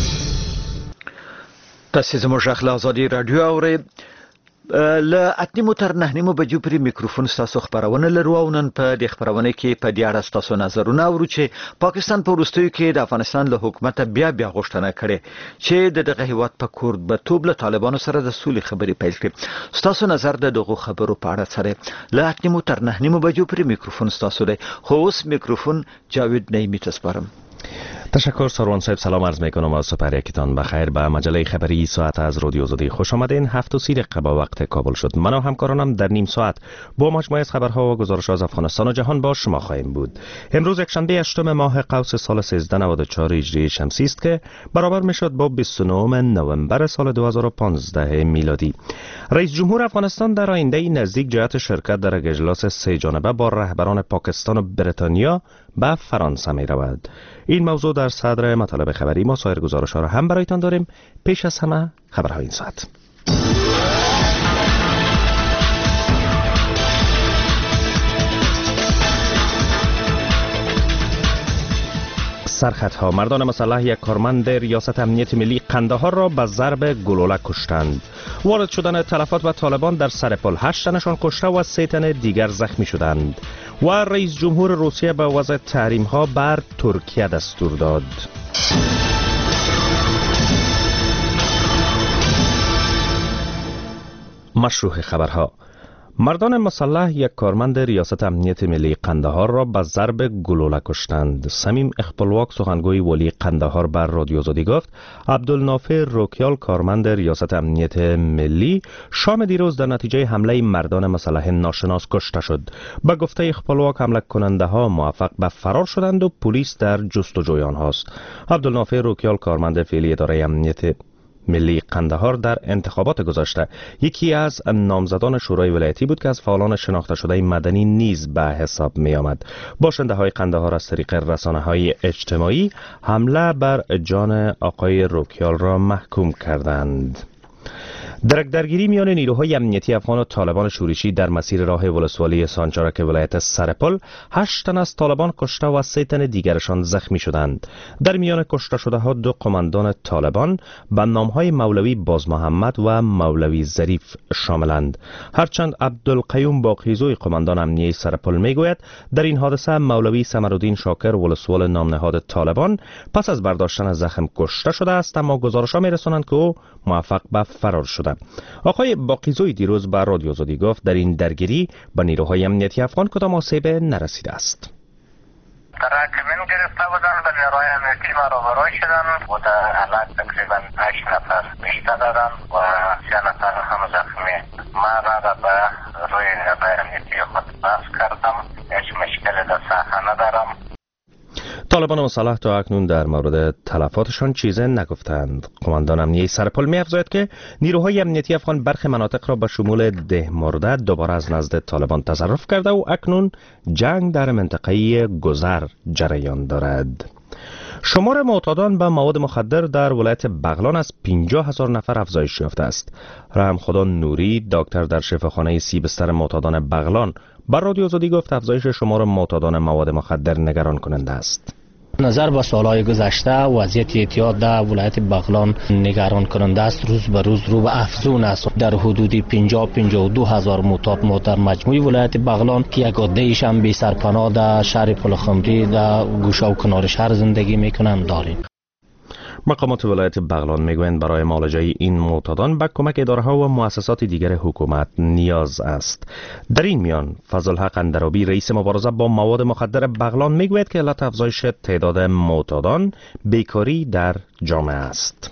تاسې زموږ غږ له ازادي راډیو اورئ. له اتنیمو تر نهنیمو بجو پورې میکروفون ستاسو خپرونه لرو او نن په دې خپرونه کې په دې اړه ستاسو نظرونه اورو چې پاکستان په وروستیو کې د افغانستان له حکومت بیا بیا غوښتنه کړې چې د دغه هیواد په کوربه‌توب له طالبانو سره د سولې خبرې پیل کړي. ستاسو نظر د دغو خبرو په اړه سره له اتنیمو تر نهنیمو بجو پورې میکروفون ستاسو دی. خو اوس میکروفون جاوید نعیمی ته سپارم. تشکر سروان صاحب، سلام عرض میکنم و سپر یکتان بخیر. به مجله خبری ساعت از رادیو آزادی خوش آمدین. هفت و سی دقیقه با وقت کابل شد. من و همکارانم در نیم ساعت با مجموعه از خبرها و گزارش از افغانستان و جهان با شما خواهیم بود. امروز یکشنبه هشتم ماه قوس سال سیزده نود و چهار هجری شمسی است که برابر میشد با بیست و نه نوامبر سال دو هزار و پانزده میلادی. رئیس جمهور افغانستان در آینده نزدیک جهت شرکت در یک اجلاس سه جانبه با رهبران پاکستان و بریتانیا به فرانسه می رود. این موضوع در صدر مطالب خبری ما. سایر گزارش‌ها را هم برایتان داریم. پیش از همه خبرهای این ساعت. سرخطها: مردان مسلح یک کارمند ریاست امنیت ملی قندهار را به ضرب گلوله کشتند. وارد شدن تلفات و طالبان در سرپل، هشت تنشان کشته و سه تن دیگر زخمی شدند. و رئیس جمهور روسیه به وضع تحریم ها بر ترکیه دستور داد. مشروع خبرها: مردان مسلح یک کارمند ریاست امنیت ملی قندهار را به ضرب گلوله کشتند. سمیم اخپلواک سخنگوی ولی قندهار بر رادیو آزادی گفت عبدالنافع روکیال کارمند ریاست امنیت ملی شام دیروز در نتیجه حمله مردان مسلح ناشناس کشته شد. به گفته اخپلواک حمله کننده ها موفق به فرار شدند و پلیس در جستجوی آنهاست. عبدالنافع روکیال کارمند فعلی اداره امنیت ملی قندهار در انتخابات گذشته یکی از نامزدان شورای ولایتی بود که از فعالان شناخته شده مدنی نیز به حساب می آمد. باشنده های قندهار از طریق رسانه های اجتماعی حمله بر جان آقای روکیال را محکوم کردند. درک درگیری میان نیروهای امنیتی افغان و طالبان شورشی در مسیر راه ولسوالی سانچارک ولایت سرپل، هشت تن از طالبان کشته و سه تن دیگرشان زخمی شدند. در میان کشته شده ها دو قماندان طالبان به نامهای مولوی باز محمد و مولوی ظریف شاملند. هرچند عبدالقیوم باقیزوی قماندان امنیه سرپل میگوید در این حادثه مولوی سمرالدین شاکر ولسوال نامنهاد طالبان پس از برداشتن زخم کشته شده است، اما گزارش‌ها میرسانند که او موفق به فرار شده. آقای باقیزوی دیروز به رادیو آزادی گفت در این درگیری به نیروهای امنیتی افغان کدام آسیب نرسیده است. تراکمین گرفته بودن به نیروهای امنیتی ما روبرو شدن و در حالت تقریبا هشت نفر کشته دادن و سه نفر هم زخمی. ما را به روی نیروهای امنیتی خود بحث کردم. هیچ مشکلی در ساحه ندارم. طالبان مسلح تا اکنون در مورد تلفاتشان چیزی نگفتند. قماندان امنیه سرپل می افزاید که نیروهای امنیتی افغان برخی مناطق را به شمول ده مرده دوباره از نزد طالبان تصرف کرده و اکنون جنگ در منطقه گذر جریان دارد. شمار معتادان به مواد مخدر در ولایت بغلان از پنجاه هزار نفر افزایش یافته است. رحم خدا نوری، دکتر در شفاخانه سیبستر معتادان بغلان، بر رادیو آزادی گفت افزایش شمار معتادان مواد مخدر نگران کننده است. نظر به سالهای گذشته وضعیت اعتیاد در ولایت بغلان نگران کننده است. روز به روز رو به افزون است. در حدود پنجاه پنجاه و دو هزار معتاد ما در مجموع ولایت بغلان که یک عده ایش هم بی سرپناه در شهر پلخمری در گوشه و کنار شهر زندگی میکنند داریم. مقامات ولایت بغلان میگویند برای معالجه این معتادان به کمک اداره‌ها و مؤسسات دیگر حکومت نیاز است. در این میان فضلحق اندرابی رئیس مبارزه با مواد مخدر بغلان میگوید که علت افزایش تعداد معتادان بیکاری در جامعه است.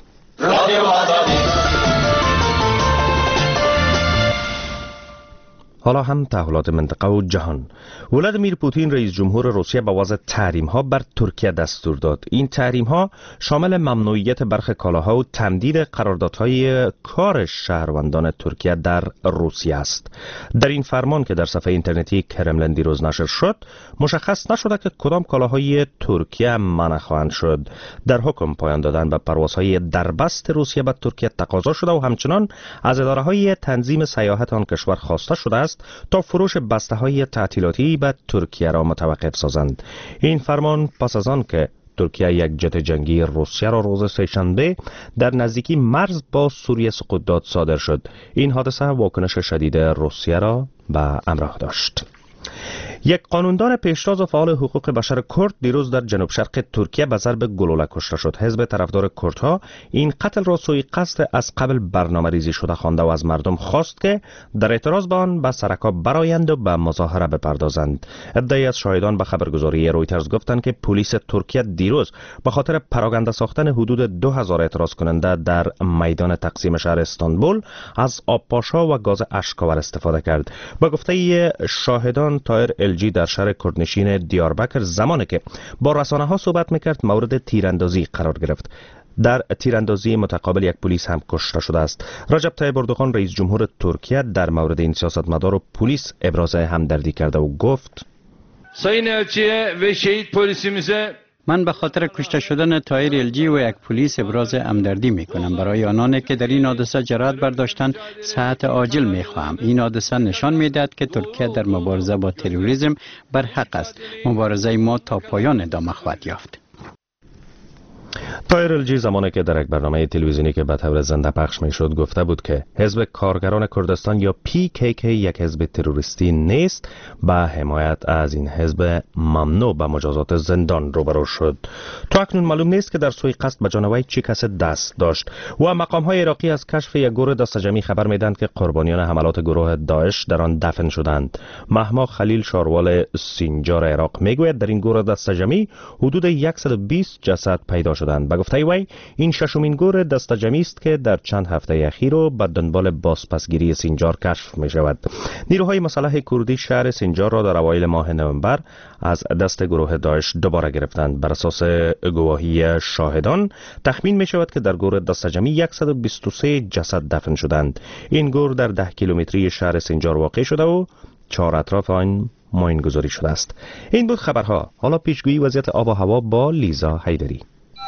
حالا هم تحولات منطقه و جهان. ولادیمیر پوتین رئیس جمهور روسیه به وضع تحریم ها بر ترکیه دستور داد. این تحریم ها شامل ممنوعیت برخی کالاها و تمدید قراردادهای کار شهروندان ترکیه در روسیه است. در این فرمان که در صفحه اینترنتی کرملین دیروز نشر شد، مشخص نشده که کدام کالاهای ترکیه منع خواهند شد. در حکم پایان دادن به پروازهای دربست روسیه به ترکیه تقاضا شده و همچنان از اداره‌های تنظیم سیاحت آن کشور خواسته شده است تا فروش بسته‌های تعطیلاتی به ترکیه را متوقف سازند. این فرمان پس از آن که ترکیه یک جت جنگی روسیه را روز سه‌شنبه در نزدیکی مرز با سوریه سقوط داد صادر شد. این حادثه واکنش شدید روسیه را به همراه داشت. یک قانوندان پیشتاز و فعال حقوق بشر کرد دیروز در جنوب شرق ترکیه به ضرب گلوله کشته شد. حزب طرفدار کردها این قتل را سوء قصد از قبل برنامه‌ریزی شده خوانده و از مردم خواست که در اعتراض به آن به سرکا برآیند و به مظاهره بپردازند. عده‌ای از شاهدان به خبرگزاری رویترز گفتند که پلیس ترکیه دیروز به خاطر پراگنده ساختن حدود دو هزار اعتراض کننده در میدان تقسیم شهر استانبول از آبپاشا و گاز اشک‌آور استفاده کرد. با گفته شاهدان، طاهر الجی در شهر کردنشین دیاربکر زمانی که با رسانه ها صحبت میکرد مورد تیراندازی قرار گرفت. در تیراندازی متقابل یک پلیس هم کشته شده است. رجب طیب اردوغان رئیس جمهور ترکیه در مورد این سیاستمدار و پلیس ابراز همدردی کرده و گفت: Sayın elçiye ve şehit polisimize من به خاطر کشته شدن طاهر الجی و یک پلیس ابراز همدردی می کنم. برای آنانی که در این حادثه جرأت برداشتند صحت عاجل می خواهم. این حادثه نشان می دهد که ترکیه در مبارزه با تروریسم بر حق است. مبارزه ما تا پایان ادامه خواهد یافت. طاهر الجی زمانی که در یک برنامه تلویزیونی که به طور زنده پخش میشد گفته بود که حزب کارگران کردستان یا پی کی کی یک حزب تروریستی نیست. با حمایت از این حزب ممنوع به مجازات زندان روبرو شد. تا اکنون معلوم نیست که در سوی قصد به جان وی چه کس دست داشت و مقام های عراقی از کشف یک گروه دستجمعی خبر میدند که قربانیان حملات گروه داعش در آن دفن شدند. مهما خلیل شاروال سینجار عراق میگوید در این گروه دستجمعی حدود صد و بیست جسد پیدا شدند. به گفته وی این ششمین گروه دستجمعی است که در چند هفته اخیر و به دنبال بازپسگیری سینجار کشف می شود. نیروهای مسلح کردی شهر سینجار را در اوایل ماه نوامبر از دست گروه داعش دوباره گرفتند. بر اساس گواهی شاهدان تخمین می شود که در گروه دستجمعی صد و بیست و سه جسد دفن شدند. این گروه در ده کیلومتری شهر سینجار واقع شده و چهار اطراف آن ماین گذاری شده است. این بود خبرها. حالا پیشگویی وضعیت آب و هوا با لیزا حیدری.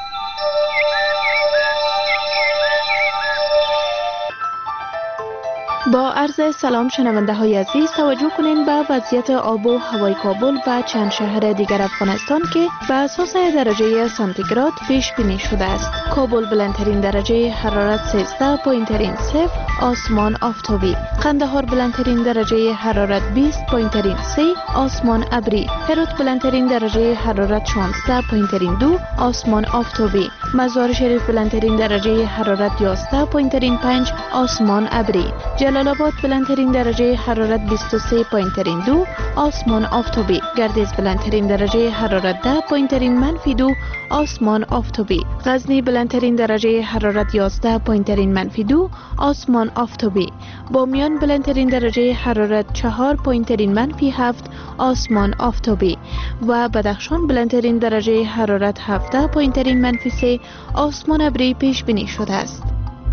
با عرض سلام شنونده های عزیز، توجه کنین به وضعیت آب و هوای کابل و چند شهر دیگر افغانستان که به اساس درجه سانتیگراد پیش بینی شده است. کابل بلندترین درجه حرارت سیزده پایینترین صفر آسمان آفتابی. قندهار بلندترین درجه حرارت بیست پایینترین سه آسمان ابری. هرات بلندترین درجه حرارت شانزده پایینترین دو آسمان آفتابی. مزار شریف بلندترین درجه حرارت یازده پایینترین پنج آسمان ابری. جلال آباد بلندترین درجه حرارت بیست و سه پایینترین دو آسمان آفتابی. گردیز بلندترین درجه حرارت ده پایینترین منفی دو آسمان آفتابی. غزنی بلندترین درجه حرارت یازده پایینترین منفی دو آسمان آفتابی. بامیان بلندترین درجه حرارت چهار پایینترین منفی هفت آسمان آفتابی و بدخشان بلندترین درجه حرارت هفده پایینترین منفی سه آسمان ابری پیش بینی شده است.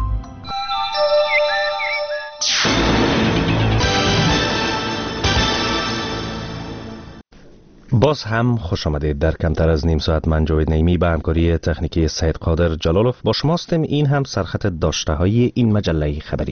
باز هم خوش آمدید. در کمتر از نیم ساعت من جاوید نعیمی به همکاری تکنیکی سید قادر جلالوف با شماستم. این هم سرخط داشته های این مجله خبری.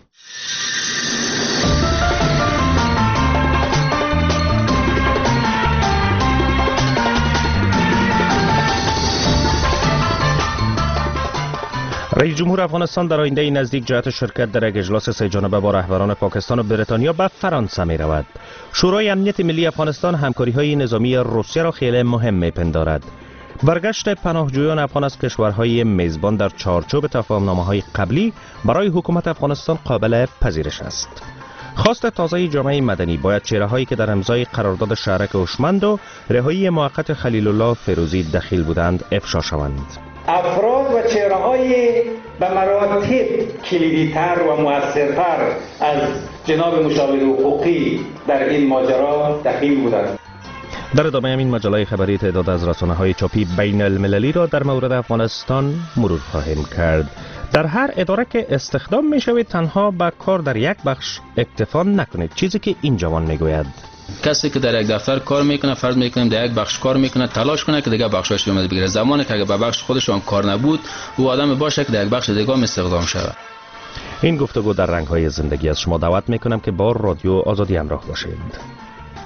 رئیس جمهور افغانستان در آینده نزدیک جهت شرکت در یک اجلاس سه جانبه با رهبران پاکستان و بریتانیا به فرانسه می رود. شورای امنیت ملی افغانستان همکاری های نظامی روسیه را خیلی مهم می پندارد. برگشت پناهجویان افغان از کشورهای میزبان در چارچوب تفاهم‌نامه‌های قبلی برای حکومت افغانستان قابل پذیرش است. خواست تازه جامعه مدنی باید چهره‌هایی که در امضای قرارداد شهرک هوشمند و رهایی موقت خلیل الله فیروزی دخیل بودند افشا شوند. افراد و چهره‌های به مراتب کلیدی‌تر و مؤثرتر از جناب مشاور حقوقی در این ماجرا دخیل بودند. در ادامه این مجله خبری تعداد از رسانه‌های چاپی بین المللی را در مورد افغانستان مرور خواهیم کرد. در هر اداره که استخدام می‌شوید تنها به کار در یک بخش اکتفا نکنید، چیزی که این جوان میگوید. کسی که در یک دفتر کار میکنه، فرض میکنیم در یک بخش کار میکنه، تلاش کنه که دیگه بخشش بیامد بگیره. زمانی که اگه به بخش خودشون کار نبود، او آدم باشه که در یک بخش دیگه استخدام شود. این گفتگو در رنگ‌های زندگی از شما دعوت میکنم که با رادیو آزادی همراه باشید.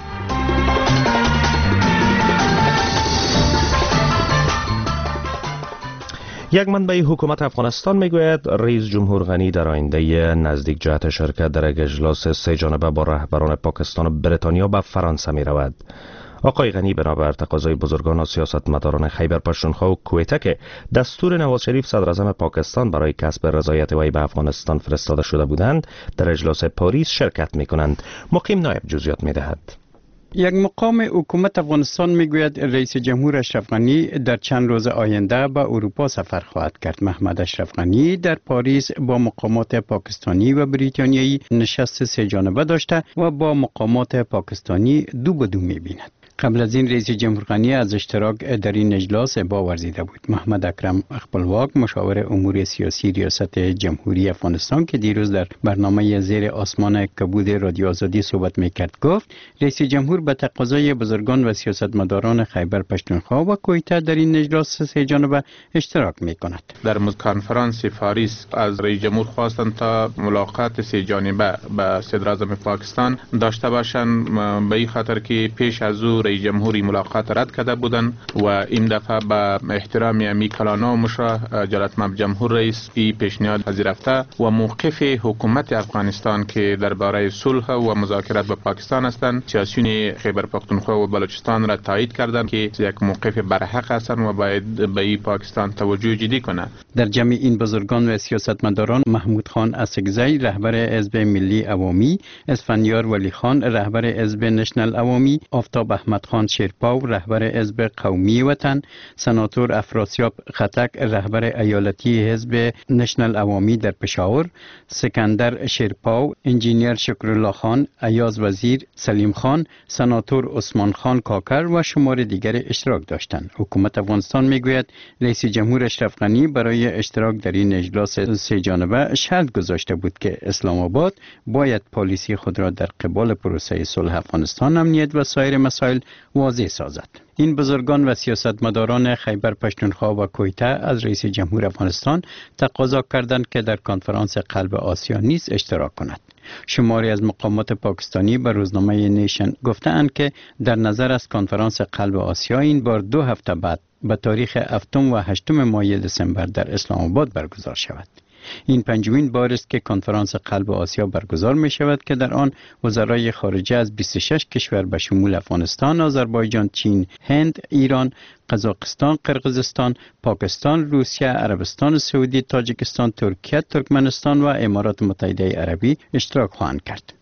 یک منبع حکومت افغانستان میگوید رئیس جمهور غنی در آینده نزدیک جهت شرکت در یک اجلاس سه جانبه با رهبران پاکستان و بریتانیا به فرانسه می رود. آقای غنی بنابر تقاضای بزرگان و سیاستمداران خیبر پختونخوا و کویته که دستور نواز شریف صدر اعظم پاکستان برای کسب رضایت وی به افغانستان فرستاده شده بودند در اجلاس پاریس شرکت می کنند. مقیم نایب جزئیات می دهد. یک مقام حکومت افغانستان میگوید رئیس جمهور اشرف غنی در چند روز آینده به اروپا سفر خواهد کرد. محمد اشرف غنی در پاریس با مقامات پاکستانی و بریتانیایی نشست سه جانبه داشته و با مقامات پاکستانی دو به دو میبیند. قبل از این رئیس جمهور غنی از اشتراک در این اجلاس باورزیده بود. محمد اکرم خپلواک مشاور امور سیاسی ریاست جمهوری افغانستان که دیروز در برنامه زیر آسمان کبود رادیو آزادی صحبت میکرد گفت رئیس جمهور به تقاضای بزرگان و سیاستمداران خیبر پختونخوا و کویته در این اجلاس سه جانبه اشتراک میکند. در کنفرانس پاریس از رئیس جمهور خواستند تا ملاقات سه جانبه با صدر اعظم پاکستان داشته باشند به این خاطر که پیش از او رئیس جمهوری ملاقات رد کرده بودند و این دفعه به احترام امی کلانا و مشا جلالت مآب جمهور رئیس ای پیشنهاد پذیرفته و موقف حکومت افغانستان که درباره صلح و مذاکرات با پاکستان هستند سیاسیون خیبر پختونخوا و بلوچستان را تایید کردند که یک موقف برحق هستند و باید به پاکستان توجه جدی کنند. در جمع این بزرگان و سیاستمداران محمود خان اسکزی رهبر حزب ملی عوامی، اسفندیار ولی خان رهبر حزب نشنل عوامی، آفتاب احمد خان شیرپاو رهبر حزب قومی وطن، سناتور افراسیاب خطک رهبر ایالتی حزب نشنل عوامی در پشاور، سکندر شیرپاو، انجینیر شکرالله خان، ایاز وزیر، سلیم خان، سناتور عثمان خان کاکر و شمار دیگر اشتراک داشتند. حکومت افغانستان میگوید رئیس جمهور اشرف غنی برای اشتراک در این اجلاس سه جانبه شرط گذاشته بود که اسلام آباد باید پالیسی خود را در قبال پروسه صلح افغانستان، امنیت و سایر مسائل واضح سازد. این بزرگان و سیاستمداران خیبر پختونخوا و کویته از رئیس جمهور افغانستان تقاضا کردند که در کنفرانس قلب آسیا نیز اشتراک کند. شماری از مقامات پاکستانی به روزنامه نیشن گفتند که در نظر از کنفرانس قلب آسیا این بار دو هفته بعد به تاریخ هفتم و هشتم ماه دسامبر در اسلام آباد برگزار شود. این پنجمین بار است که کنفرانس قلب آسیا برگزار می شود که در آن وزرای خارجه از بیست و شش کشور به شمول افغانستان، آذربایجان، چین، هند، ایران، قزاقستان، قرقیزستان، پاکستان، روسیه، عربستان سعودی، تاجیکستان، ترکیه، ترکمنستان و امارات متحده عربی اشتراک خواهند کرد.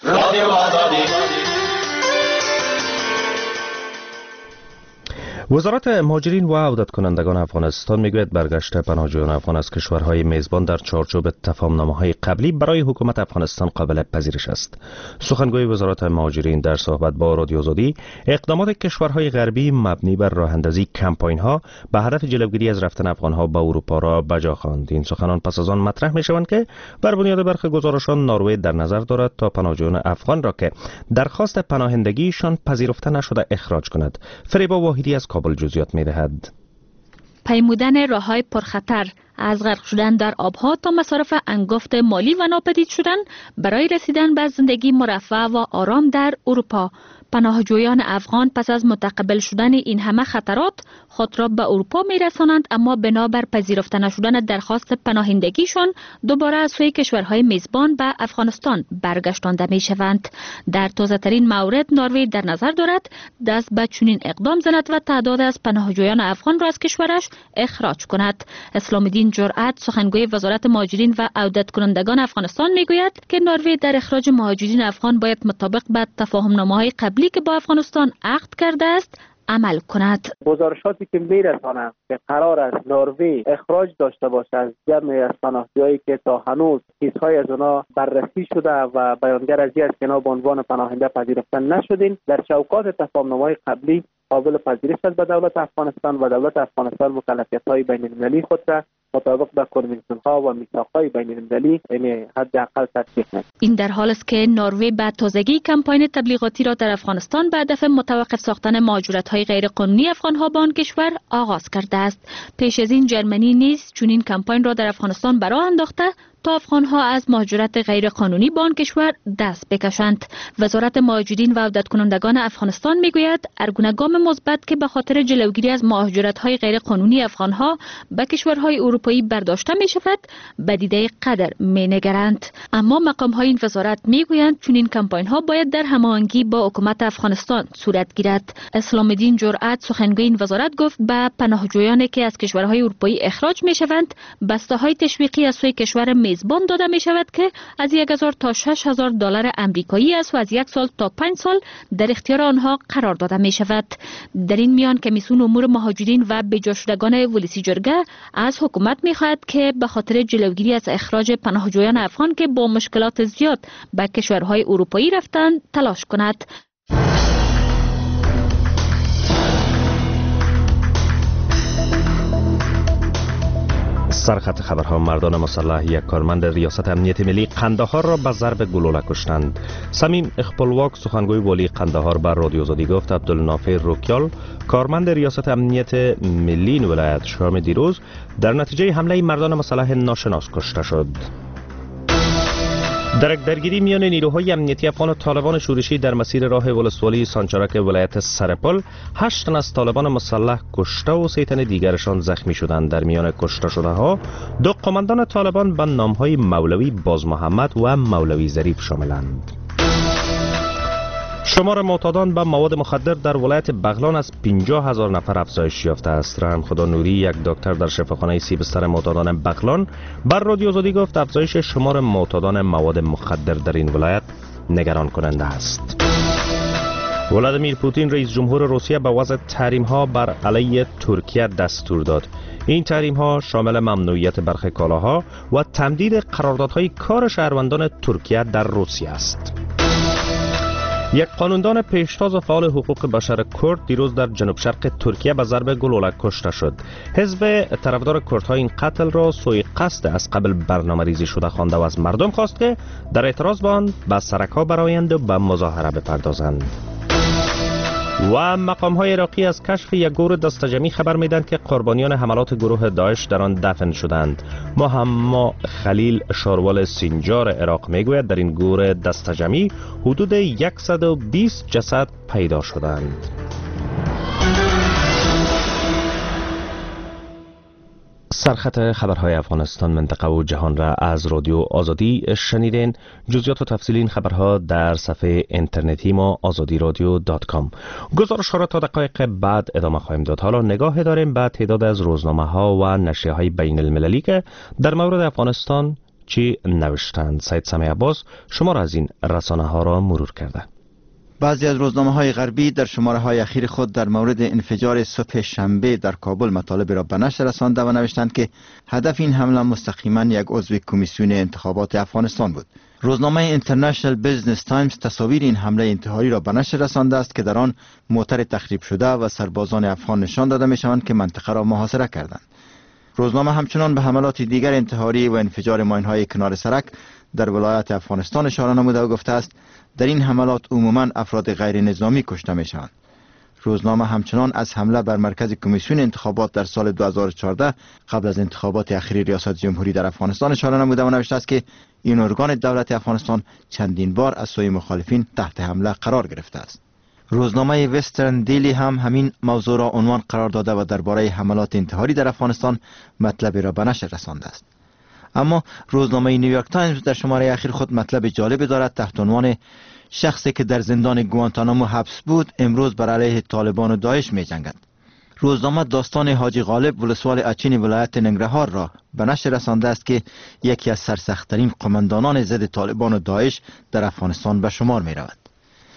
وزارت مهاجرین و عودت کنندگان افغانستان میگوید برگشت پناهجویان افغان از کشورهای میزبان در چارچوب تفاهمنامه‌های قبلی برای حکومت افغانستان قابل پذیرش است. سخنگوی وزارت مهاجرین در صحبت با رادیو آزادی اقدامات کشورهای غربی مبنی بر راه‌اندازی کمپاین‌ها به هدف جلوگیری از رفتن افغان‌ها به اروپا را بجا خواند. این سخنان پس از آن مطرح می‌شوند که بر بنیاد برخی گزارشان نروژ در نظر دارد تا پناهجویان افغان را که درخواست پناهندگیشان پذیرفته نشده اخراج کند. فریبا واحدی از کابل جزئیات می‌دهد. پیمودن راه‌های پرخطر از غرق شدن در آبها تا مصارف انگفت مالی و ناپدید شدن برای رسیدن به زندگی مرفه و آرام در اروپا. پناهجویان افغان پس از متقبل شدن این همه خطرات خود را به اروپا میرسانند، اما بنابر پذیرفته نشدن درخواست پناهندگیشان دوباره از سوی کشورهای میزبان به افغانستان برگشتانده می شوند. در تازه ترین مورد نروژ در نظر دارد دست به چنین اقدام زند و تعداد از پناهجویان افغان را از کشورش اخراج کند. اسلام الدین جرأت سخنگوی وزارت مهاجرین و عودت کنندگان افغانستان میگوید که نروژ در اخراج مهاجرین افغان باید مطابق به تفاهم‌نامه‌های قبلی که با افغانستان عقد کرده است عمل کند. گزارشاتی که میرسانند که قرار است نروژ اخراج داشته باشد از جمع از پناهجویانی که تا هنوز کیس‌های از آنها بررسی شده و بیانگر از است که اینا به عنوان پناهنده پذیرفته نشدین، در چوکات تفاهم‌نامه‌های قبلی قابل پذیرش است به دولت افغانستان و دولت افغانستان مکلفیت‌های بین‌المللی خود را مطابق با کنوانسیون‌ها و میثاق‌های بین‌المللی یعنی حداقل تطبیق نمود. این در حالی است که نروژ به تازگی کمپاین تبلیغاتی را در افغانستان به هدف متوقف ساختن مهاجرت‌های غیرقانونی افغان‌ها به آن کشور آغاز کرده است. پیش از این جرمنی نیز چنین کمپاین را در افغانستان به راه انداخته تا افغان‌ها از مهاجرت غیرقانونی به آن کشور دست بکشند. وزارت مهاجرین و عودت کنندگان افغانستان میگوید ارگونه گام مثبت که به خاطر جلوگیری از مهاجرت‌های غیرقانونی افغان‌ها به کشورهای اروپایی برداشته می‌شود به دیده قدر می‌نگرند. اما مقام‌های این وزارت میگویند چنین کمپاین‌ها باید در هماهنگی با حکومت افغانستان صورت گیرد. اسلام الدین جرأت سخنگوی این وزارت گفت به پناهجویانی که از کشورهای اروپایی اخراج می‌شوند بسته‌های تشویقی از سوی کشور میزبان داده می شود که از یک هزار تا شش هزار دلار امریکایی است و از یک سال تا پنج سال در اختیار آنها قرار داده می شود. در این میان کمیسیون امور مهاجرین و بجا شدگان ولسی جرگه از حکومت می خواهد که به خاطر جلوگیری از اخراج پناهجویان افغان که با مشکلات زیاد به کشورهای اروپایی رفتند تلاش کند. سرخط خبرها: مردان مسلح یک کارمند ریاست امنیت ملی قندهار را به ضرب گلوله کشتند. سمیم اخپلواک سخنگوی والی قندهار بر رادیو آزادی گفت عبدالنافع روکیال کارمند ریاست امنیت ملی این ولایت شام دیروز در نتیجه حمله مردان مسلح ناشناس کشته شد. در یک درگیری میان نیروهای امنیتی افغان و طالبان شورشی در مسیر راه ولسوالی سانچارک ولایت سرپل هشت تن از طالبان مسلح کشته و سه تن دیگرشان زخمی شدند. در میان کشته شده ها دو قماندان طالبان به نامهای مولوی باز محمد و مولوی ظریف شاملند. شمار معتادان به مواد مخدر در ولایت بغلان از پنجاه هزار نفر افزایش یافته است. رحم خدا نوری یک دکتر در شفاخانه سیبستر معتادان بغلان بر رادیو آزادی گفت افزایش شمار معتادان مواد مخدر در این ولایت نگران کننده است. ولادیمیر پوتین رئیس جمهور روسیه به وضع تحریم ها بر علیه ترکیه دستور داد. این تحریم ها شامل ممنوعیت برخی کالاها و تمدید قراردادهای کار شهروندان ترکیه در روسیه است. یک قانوندان پیشتاز و فعال حقوق بشر کرد دیروز در جنوب شرق ترکیه به ضرب گلوله کشته شد. حزب طرفدار کردها این قتل را سوء قصد از قبل برنامه ریزی شده خوانده و از مردم خواست که در اعتراض به آن به سرک‌ها برآیند و به مظاهره بپردازند. و مقام‌های عراقی از کشف یک گور دستجمعی خبر میدند که قربانیان حملات گروه داعش در آن دفن شدند. محمد خلیل شاروال سینجار عراق میگوید در این گور دستجمعی حدود صد و بیست جسد پیدا شدند. سرخط خبرهای افغانستان، منطقه و جهان را از رادیو آزادی شنیدین. جزئیات و تفصیل این خبرها در صفحه اینترنتی ما آزادی رادیو دات کام. گزارش را تا دقایق بعد ادامه خواهیم داد. حالا نگاه داریم به تعداد از روزنامه ها و نشریه های بین المللی که در مورد افغانستان چی نوشتند. سید سمیع عباس شما را از این رسانه ها را مرور کرده. بعضی از روزنامه‌های غربی در شماره‌های اخیر خود در مورد انفجار صبح شنبه در کابل مطالب را به نشر رسانده و نوشتند که هدف این حمله مستقیما یک عضو کمیسیون انتخابات افغانستان بود. روزنامه اینترنشنال بیزنس تایمز تصاویر این حمله انتحاری را به نشر رسانده است که در آن موتر تخریب شده و سربازان افغان نشان داده می‌شوند که منطقه را محاصره کردند. روزنامه همچنان به حملات دیگر انتحاری و انفجار ماین‌های کنار سرک در ولایت افغانستان اشاره نموده و گفته است در این حملات عموماً افراد غیر نظامی کشته میشوند. روزنامه همچنان از حمله بر مرکز کمیسیون انتخابات در سال دو هزار و چهارده قبل از انتخابات اخیر ریاست جمهوری در افغانستان اشاره نموده و نوشته است که این ارگان دولت افغانستان چندین بار از سوی مخالفین تحت حمله قرار گرفته است. روزنامه وسترن دیلی هم همین موضوع را عنوان قرار داده و درباره حملات انتحاری در افغانستان مطلبی را به نشر رسانده است. اما روزنامه نیویورک تایمز در شماره اخیر خود مطلب جالب دارد تحت عنوان شخصی که در زندان گوانتانامو حبس بود امروز بر علیه طالبان و داعش می جنگد. روزنامه داستان حاجی غالب ولسوال اچین ولایت ننگرهار را به نشر رسانده است که یکی از سرسخت‌ترین قماندانان ضد طالبان و داعش در افغانستان به شمار می رود.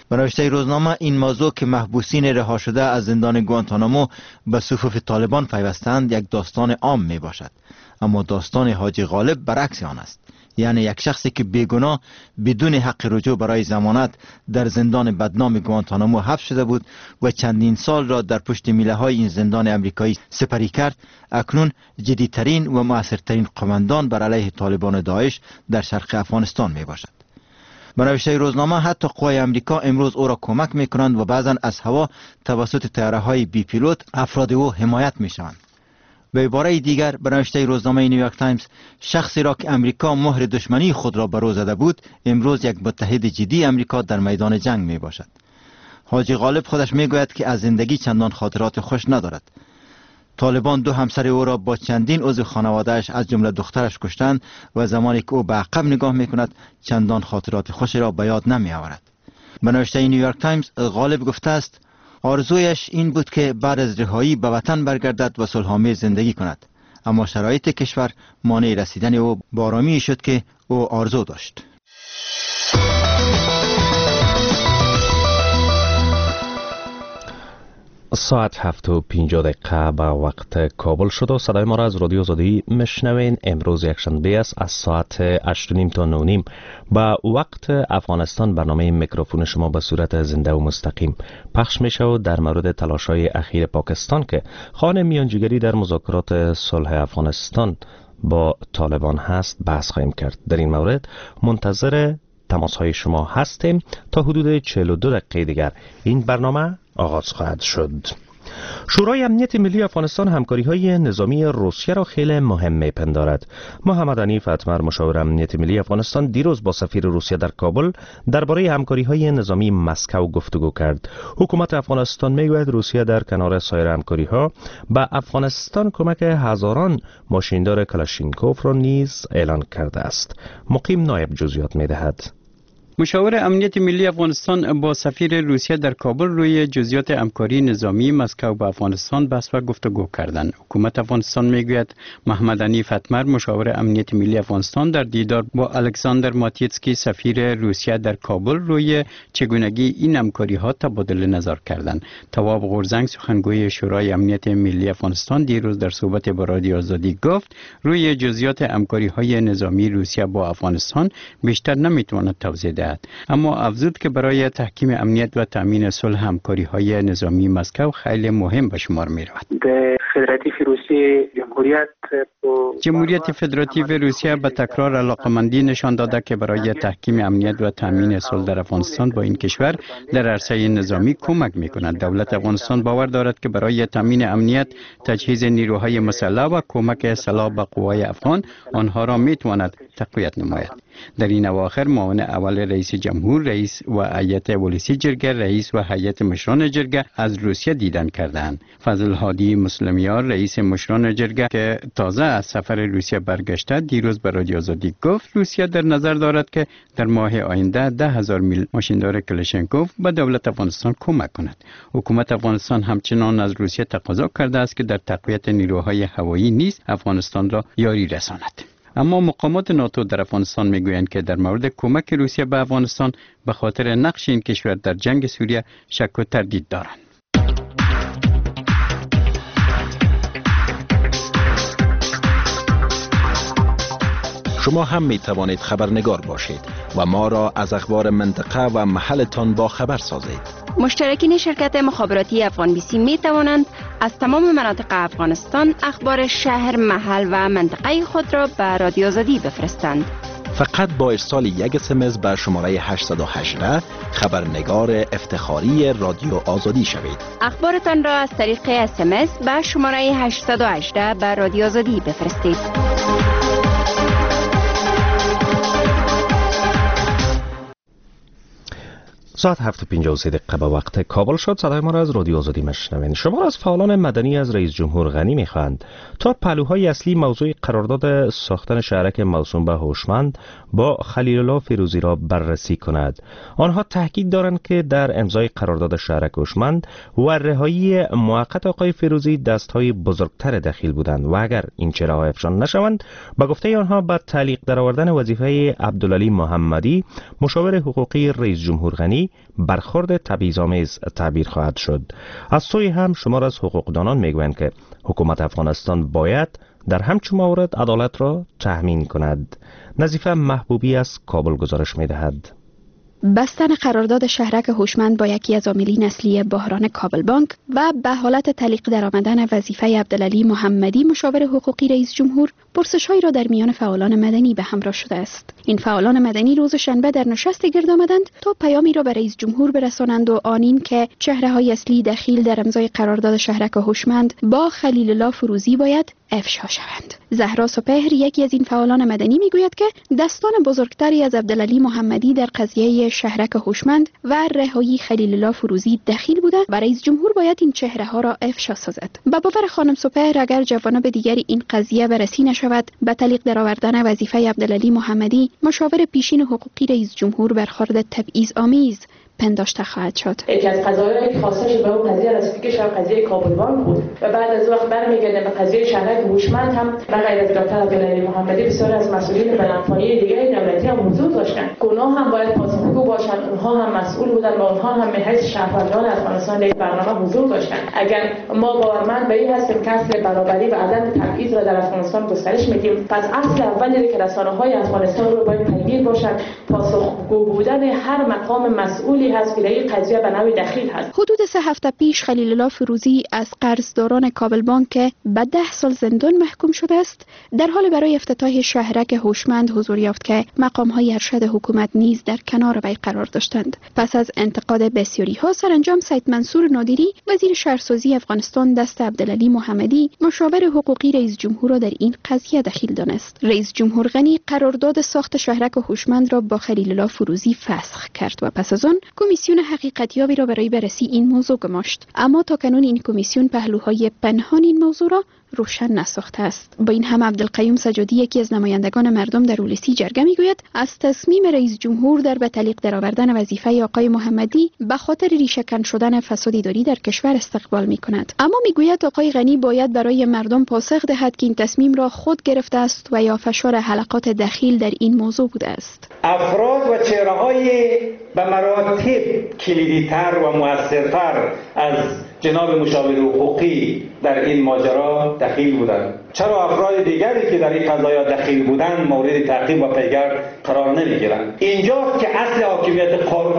به نوشته روزنامه این موضوع که محبوسین رها شده از زندان گوانتانامو به صفوف طالبان پیوستند یک داستان عام می باشد، اما داستان حاجی غالب برعکس آن است. یعنی یک شخصی که بیگناه بدون حق رجوع برای ضمانت در زندان بدنام گوانتانامو حبس شده بود و چندین سال را در پشت میله های این زندان امریکایی سپری کرد، اکنون جدیدترین و موثرترین قماندان بر علیه طالبان داعش در شرق افغانستان می باشد. به نوشته روزنامه حتی قوای امریکا امروز او را کمک می کنند و بعضا از هوا توسط طیاره های بی پیلوت افراد او حمایت می شوند. به عباره دیگر به نوشته روزنامه نیویورک تایمز، شخصی را که امریکا مهر دشمنی خود را بر او زده بود امروز یک متحد جدی امریکا در میدان جنگ می باشد. حاجی غالب خودش می گوید که از زندگی چندان خاطرات خوش ندارد. طالبان دو همسر او را با چندین عضو خانواده‌اش از جمله دخترش کشتند و زمانی که او به عقب نگاه می کند چندان خاطرات خوشی را به یاد نمی آورد. به نوشته نیویورک تایمز، غالب گفته است آرزویش این بود که بعد از رهایی به وطن برگردد و صلح‌آمیز زندگی کند، اما شرایط کشور مانع رسیدن او به آرامی شد که او آرزو داشت. ساعت هفت و پنجاه دقیقه به وقت کابل شد و صدای ما را از رادیو آزادی میشنوین. امروز یکشنبه است، از ساعت هشت و نیم تا نه و نیم به وقت افغانستان برنامه میکروفون شما به صورت زنده و مستقیم پخش میشه و در مورد تلاش‌های اخیر پاکستان که خواهان میانجیگری در مذاکرات صلح افغانستان با طالبان هست بحث خواهیم کرد. در این مورد منتظر تماس های شما هستیم. تا حدود چهل و دو دقیقه دیگر این برنامه آغاز خواهد شد. شورای امنیت ملی افغانستان همکاری های نظامی روسیه را خیلی مهم میپندارد. محمد حنیف اتمر مشاور امنیت ملی افغانستان دیروز با سفیر روسیه در کابل درباره همکاری های نظامی مسکو گفتگو کرد. حکومت افغانستان میگوید روسیه در کنار سایر همکاری ها به افغانستان کمک هزاران ماشیندار کلاشینکوف را نیز اعلان کرده است. مقیم نایب جزئیات میدهد. مشاور امنیت ملی افغانستان با سفیر روسیه در کابل روی جزئیات همکاری نظامی مسکو با افغانستان بحث و گفتگو کردند. حکومت افغانستان میگوید محمد حنیف اتمر مشاور امنیت ملی افغانستان در دیدار با الکساندر ماتیتسکی سفیر روسیه در کابل روی چگونگی این همکاری ها تبادل نظر کردند. تواب غورزنگ سخنگوی شورای امنیت ملی افغانستان دیروز در صحبت با رادیو آزادی گفت روی جزئیات همکاری های نظامی روسیه با افغانستان بیشتر نمیتواند توضیح دهد، اما افزود که برای تحکیم امنیت و تامین صلح همکاری های نظامی مسکو خیلی مهم به شمار می رود. فدراتیو روسیه جمهوریت جمهوریت فدراتیو روسیه به تکرار علاقمندی نشان داده که برای تحکیم امنیت و تامین صلح در افغانستان با این کشور در عرصه نظامی کمک می کند. دولت افغانستان باور دارد که برای تامین امنیت، تجهیز نیروهای مسلح و کمک سلاح به قوای افغان آنها را می تواند تقویت نماید. در این اواخر معاون اول رئیس جمهور، رئیس و هیئت ولسی جرگه، رئیس و هیئت مشران جرگه از روسیه دیدن کردند. فضل هادی مسلمیار رئیس مشران جرگه که تازه از سفر روسیه برگشته دیروز به رادیو آزادی گفت روسیه در نظر دارد که در ماه آینده ده هزار میل ماشیندار کلاشینکوف به دولت افغانستان کمک کند. حکومت افغانستان همچنان از روسیه تقاضا کرده است که در تقویت نیروهای هوایی نیز افغانستان را یاری رساند. اما مقامات ناتو در افغانستان میگویند که در مورد کمک روسیه به افغانستان به خاطر نقش این کشور در جنگ سوریه شک و تردید دارند. شما هم می توانید خبرنگار باشید و ما را از اخبار منطقه و محلتان با خبر سازید. مشترکین شرکت مخابراتی افغان بیسی می توانند از تمام مناطق افغانستان اخبار شهر، محل و منطقه خود را به رادیو آزادی بفرستند. فقط با ارسال یک اس ام اس به شماره هشت یک هشت خبرنگار افتخاری رادیو آزادی شوید. اخبارتان را از طریق اس ام اس به شماره هشت یک هشت به رادیو آزادی بفرستید. ساعت هفت و پنجاه و سه دقیقه به وقت کابل شد. صدای ما را از رادیو آزادی میشنوید. شما را از فعالان مدنی از رئیس جمهور غنی میخواهند تا پلوهای اصلی موضوع قرارداد ساختن شهرک موسوم به هوشمند با خلیل الله فیروزی را بررسی کند. آنها تاکید دارند که در امضای قرارداد شهرک هوشمند و رهایی موقت آقای فیروزی دستهای بزرگتر دخیل بودند و اگر این چرا افشان نشوند به گفته آنها به تعلیق درآوردن وظیفه عبدالعلی محمدی مشاور حقوقی رئیس جمهور غنی برخورد تبعیض‌آمیز تعبیر خواهد شد. از سوی هم شمار از حقوقدانان میگویند که حکومت افغانستان باید در همچون مورد عدالت را تضمین کند. نظیفه محبوبی از کابل گزارش میدهد. بستن قرارداد شهرک هوشمند با یکی از عاملین اصلی بحران کابل بانک و به حالت تعلیق درآمدن وظیفه عبدالعلی محمدی مشاور حقوقی رئیس جمهور پرسش‌هایی را در میان فعالان مدنی به همراه شده است. این فعالان مدنی روز شنبه در نشست گرد آمدند تا پیامی را به رئیس جمهور برسانند و آنین که چهره‌های اصلی دخیل در امضای قرارداد شهرک هوشمند با خلیل الله فروزی باید افشا شوند. زهرا سپهر یکی از این فعالان مدنی میگوید که دستان بزرگتری از عبدالعلی محمدی در قضیه شهرک هوشمند و رهایی خلیل الله فروزی دخیل بودند و رئیس جمهور باید این چهره‌ها را افشا سازد. با باور خانم سپهر اگر جوانب دیگری این قضیه بررسی نشود، به تعلیق درآوردن وظیفه عبدالعلی محمدی مشاور پیشین حقوقی رئیس جمهور برخورد تبعیض‌آمیز پنداشته خواهد شد. یکی از قضایایی که خاصش به اون قضیه رسید که شب قضیه کابل بانک بود و بعد از وقت برمیگردیم به قضیه شهرک هوشمند هم به غیر از دکتر عبدالعلی محمدی بسیار از مسئولین بلندپایه دیگه دولتی هم حضور داشتن. اونها هم باید پاسخگو باشن، اونها هم مسئول بودن و اونها هم به حیث شهروندان افغانستان در برنامه حضور داشتن. اگر ما باورمند به این هستیم که اصل برابری و عدم تبعیض را در افغانستان گسترش میدیم، پس اصل اولی که رسانه‌های افغانستان رو باید پیگیر باشند، پاسخگو بودن هر مقام مسئول هست که این قضیه به نوعی دخیل هست. حدود سه هفته پیش خلیل الله فروزی از قرضداران کابل بانک که به ده سال زندان محکوم شده است، در حال برای افتتاح شهرک هوشمند حضور یافت که مقام‌های ارشد حکومت نیز در کنار وی قرار داشتند. پس از انتقاد بسیاری‌ها سرانجام سید منصور نادری وزیر شهرسازی افغانستان دست عبدالعلی محمدی مشاور حقوقی رئیس جمهور را در این قضیه دخیل دانست. رئیس جمهور غنی قرارداد ساخت شهرک هوشمند را با خلیل الله فروزی فسخ کرد و پس از آن کمیسیون حقیقتیابی را برای بررسی این موضوع گماشت، اما تا کنون این کمیسیون پهلوهای پنهان این موضوع را روشن نساخته است. با این هم عبدالقیوم سجادی یکی از نمایندگان مردم در اولسی جرگه میگوید از تصمیم رئیس جمهور در به تعلیق درآوردن وظیفه آقای محمدی به خاطر ریشه‌کن شدن فساد اداری در کشور استقبال میکند، اما میگوید آقای غنی باید برای مردم پاسخ دهد که این تصمیم را خود گرفته است و یا فشار حلقات دخیل در این موضوع بوده است. افراد و چهره‌های به مراتب کلیدی‌تر و مؤثرتر از جناب مشاور حقوقی در این ماجرا دخیل بودند. چرا افراد دیگری که در این قضایا دخیل بودند مورد تعقیب و پیگرد قرار نمیگیرند؟ اینجاست که اصل حاکمیت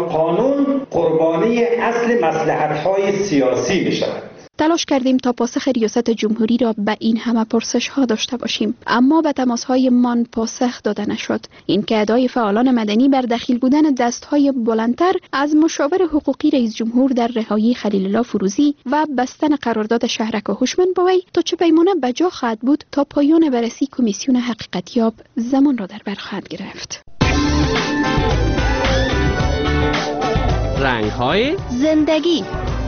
قانون قربانی اصل مصلحت‌های سیاسی می‌شود. تلاش کردیم تا پاسخ ریاست جمهوری را به این همه پرسش ها داشته باشیم، اما به تماس های من پاسخ داده نشد. این که ادعای فعالان مدنی بر دخیل بودن دست های بلندتر از مشاور حقوقی رئیس جمهور در رهایی خلیل الله فروزی و بستن قرارداد شهرک هوشمند با وی تا چه پیمانه بجا خواهد بود تا پایان بررسی کمیسیون حقیقتیاب زمان را در بر خواهد گرفت. رنگ های زندگی.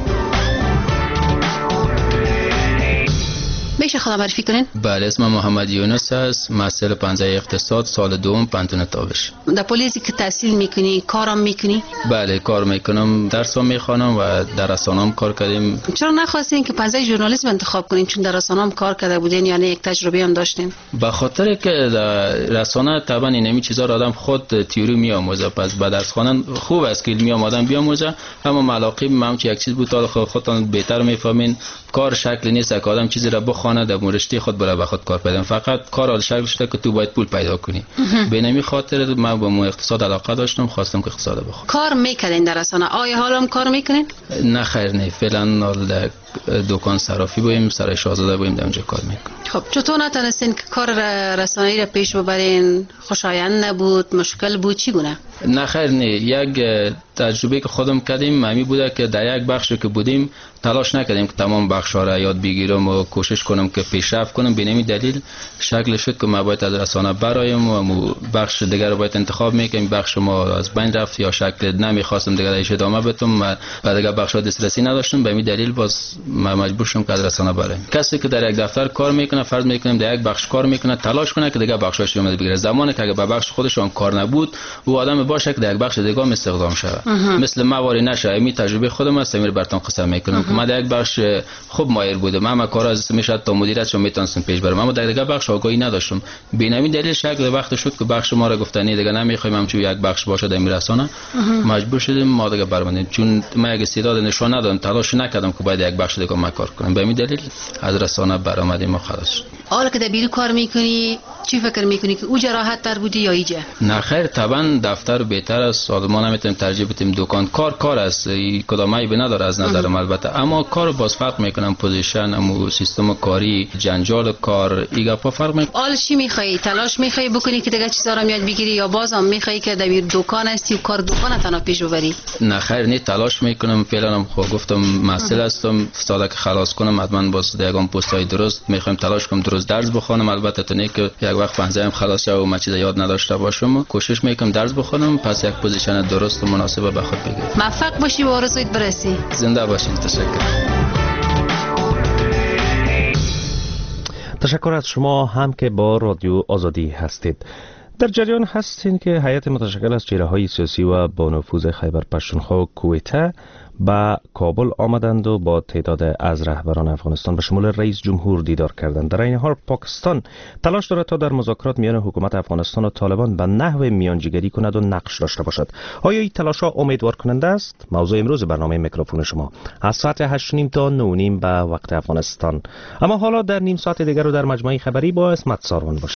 میشه خدا معرفی کنین؟ بله، اسمم محمد یونس است، محصل پنجه اقتصاد، سال دوم پنتون تابش. در پلیسی که تحصیل میکنی کارم میکنی؟ بله کار میکنم، درس هم میخوانم و در رسانه‌ام کار کردیم. چرا نخواستین که پنجه ژورنالیسم انتخاب کنین چون در رسانه‌ام کار کرده بودین یعنی یک تجربه هم داشتین؟ به خاطر که در رسانه طبعا اینمی چیزا را آدم خود تئوری میآموزه، پس به درس خوانن خوب است که علمی آدم بیاموزه، اما ملاقی من چه یک چیز بود تا خودتان بهتر میفهمین. کار شکل نیست که آدم چیزی را بخونه در رشته خود برای خود کار پیدا، فقط کار ال شکل شده که تو باید پول پیدا کنی. به نمی خاطر من به مو اقتصاد علاقه داشتم، خواستم که اقتصاد بخونم. کار میکنین در رسانه؟ آیا حالا هم کار میکنین؟ نه خیر، نه فعلا در دکان صرافی بودیم، سرای شاهزاده بودیم، در اونجا کار میکنم. خب چطور نتونستین که کار رسانه‌ای را پیش ببرین؟ خوشایند نبود؟ مشکل بود؟ چی گونه؟ نه خیر، نه یک تجربه که خودم کردیم ممی بوده که در یک بخش که بودیم تلاش نکردیم که تمام بخش‌ها را یاد بگیرم و کوشش کنم که پیشرفت کنم. به همین دلیل شکل شد که ما باید از رسانه برایم و بخش دیگر رو باید انتخاب میکنیم. بخش ما از بین رفت یا شکل نمیخواستم دیگر ایش ادامه بدم و بعد دیگر بخش‌ها دسترسی نداشتم. به همین دلیل باز مجبور شدم که از رسانه برم. کسی که در یک دفتر کار میکنه، فرض میکنیم در یک بخش کار میکنه، تلاش کنه که دیگه بخشش رو بگیره. زمانی که اگه به بخش خودش اون کار نبود، او آدم باشه که در یک بخش دیگه استخدام شود. مثل ما واری نشه. می تجربه خودم است، امیر برتون قسم میکنم که ما در یک بخش خوب ماهر بودم. ما کارا از میشد تا مدیریت شو میتونستم پیش برم، اما در دیگه بخش آگاهی نداشتم. بینمی دلیل شکل وقت شد که بخش ما را گفتنی دیگه نمیخوایم همچون یک بخش باشه در میرسانه. مجبور شدیم ما دیگه برمونیم، چون ما یک استعداد نشون ندادم، تلاش نکردم که باید یک بخش دیگه ما کار کنم. به همین دلیل از رسانه برآمدیم و خلاص شد. حالا که در بیرو کار میکنی چی فکر میکنی که اوجا راحت تر بودی یا اینجا؟ نه خیر، طبعا دفتر بهتر است. ما نمیتونیم ترجیح بدیم دکان. کار کار است، کدامایی به نداره از نظر البته، اما کار باز فرق میکنم. پوزیشن و سیستم کاری، جنجال کار، ایگا پا فرق میکنه. حال چی میخوای؟ تلاش میخوای بکنی که دیگه چیزا رو یاد بگیری یا بازم میخوای که در دکان هستی و کار دکان تنها پیش ببری؟ نه خیر، نه تلاش میکنم. فعلا هم خب گفتم مسئله هستم، استاد که خلاص کنم حتما باز دیگه پستای درست میخوایم تلاش کنم، درست درس بخونم. البته تا نه که یک وقت پنجم خلاص شه و ما چیز یاد نداشته باشم، کوشش میکنم درس بخونم، پس یک پوزیشن درست و مناسب به خود بگیرم. موفق باشی و آرزویت برسی. زنده باشین. تشکر. تشکر از شما هم که با رادیو آزادی هستید. در جریان هستین که هیئت متشکل از چهره‌های سیاسی و با نفوذ خیبر پختونخوا و کویته به کابل آمدند و با تعداد از رهبران افغانستان به شمول رئیس جمهور دیدار کردند. در این حال پاکستان تلاش دارد تا در مذاکرات میان حکومت افغانستان و طالبان به نحو میانجیگری کند و نقش داشته باشد. آیا این تلاش‌ها امیدوار کننده است؟ موضوع امروز برنامه میکروفون شما از ساعت هشت و نیم تا نه و نیم به وقت افغانستان. اما حالا در نیم ساعت دیگر رو در مجموعه خبری با اسمت ساروان باشید.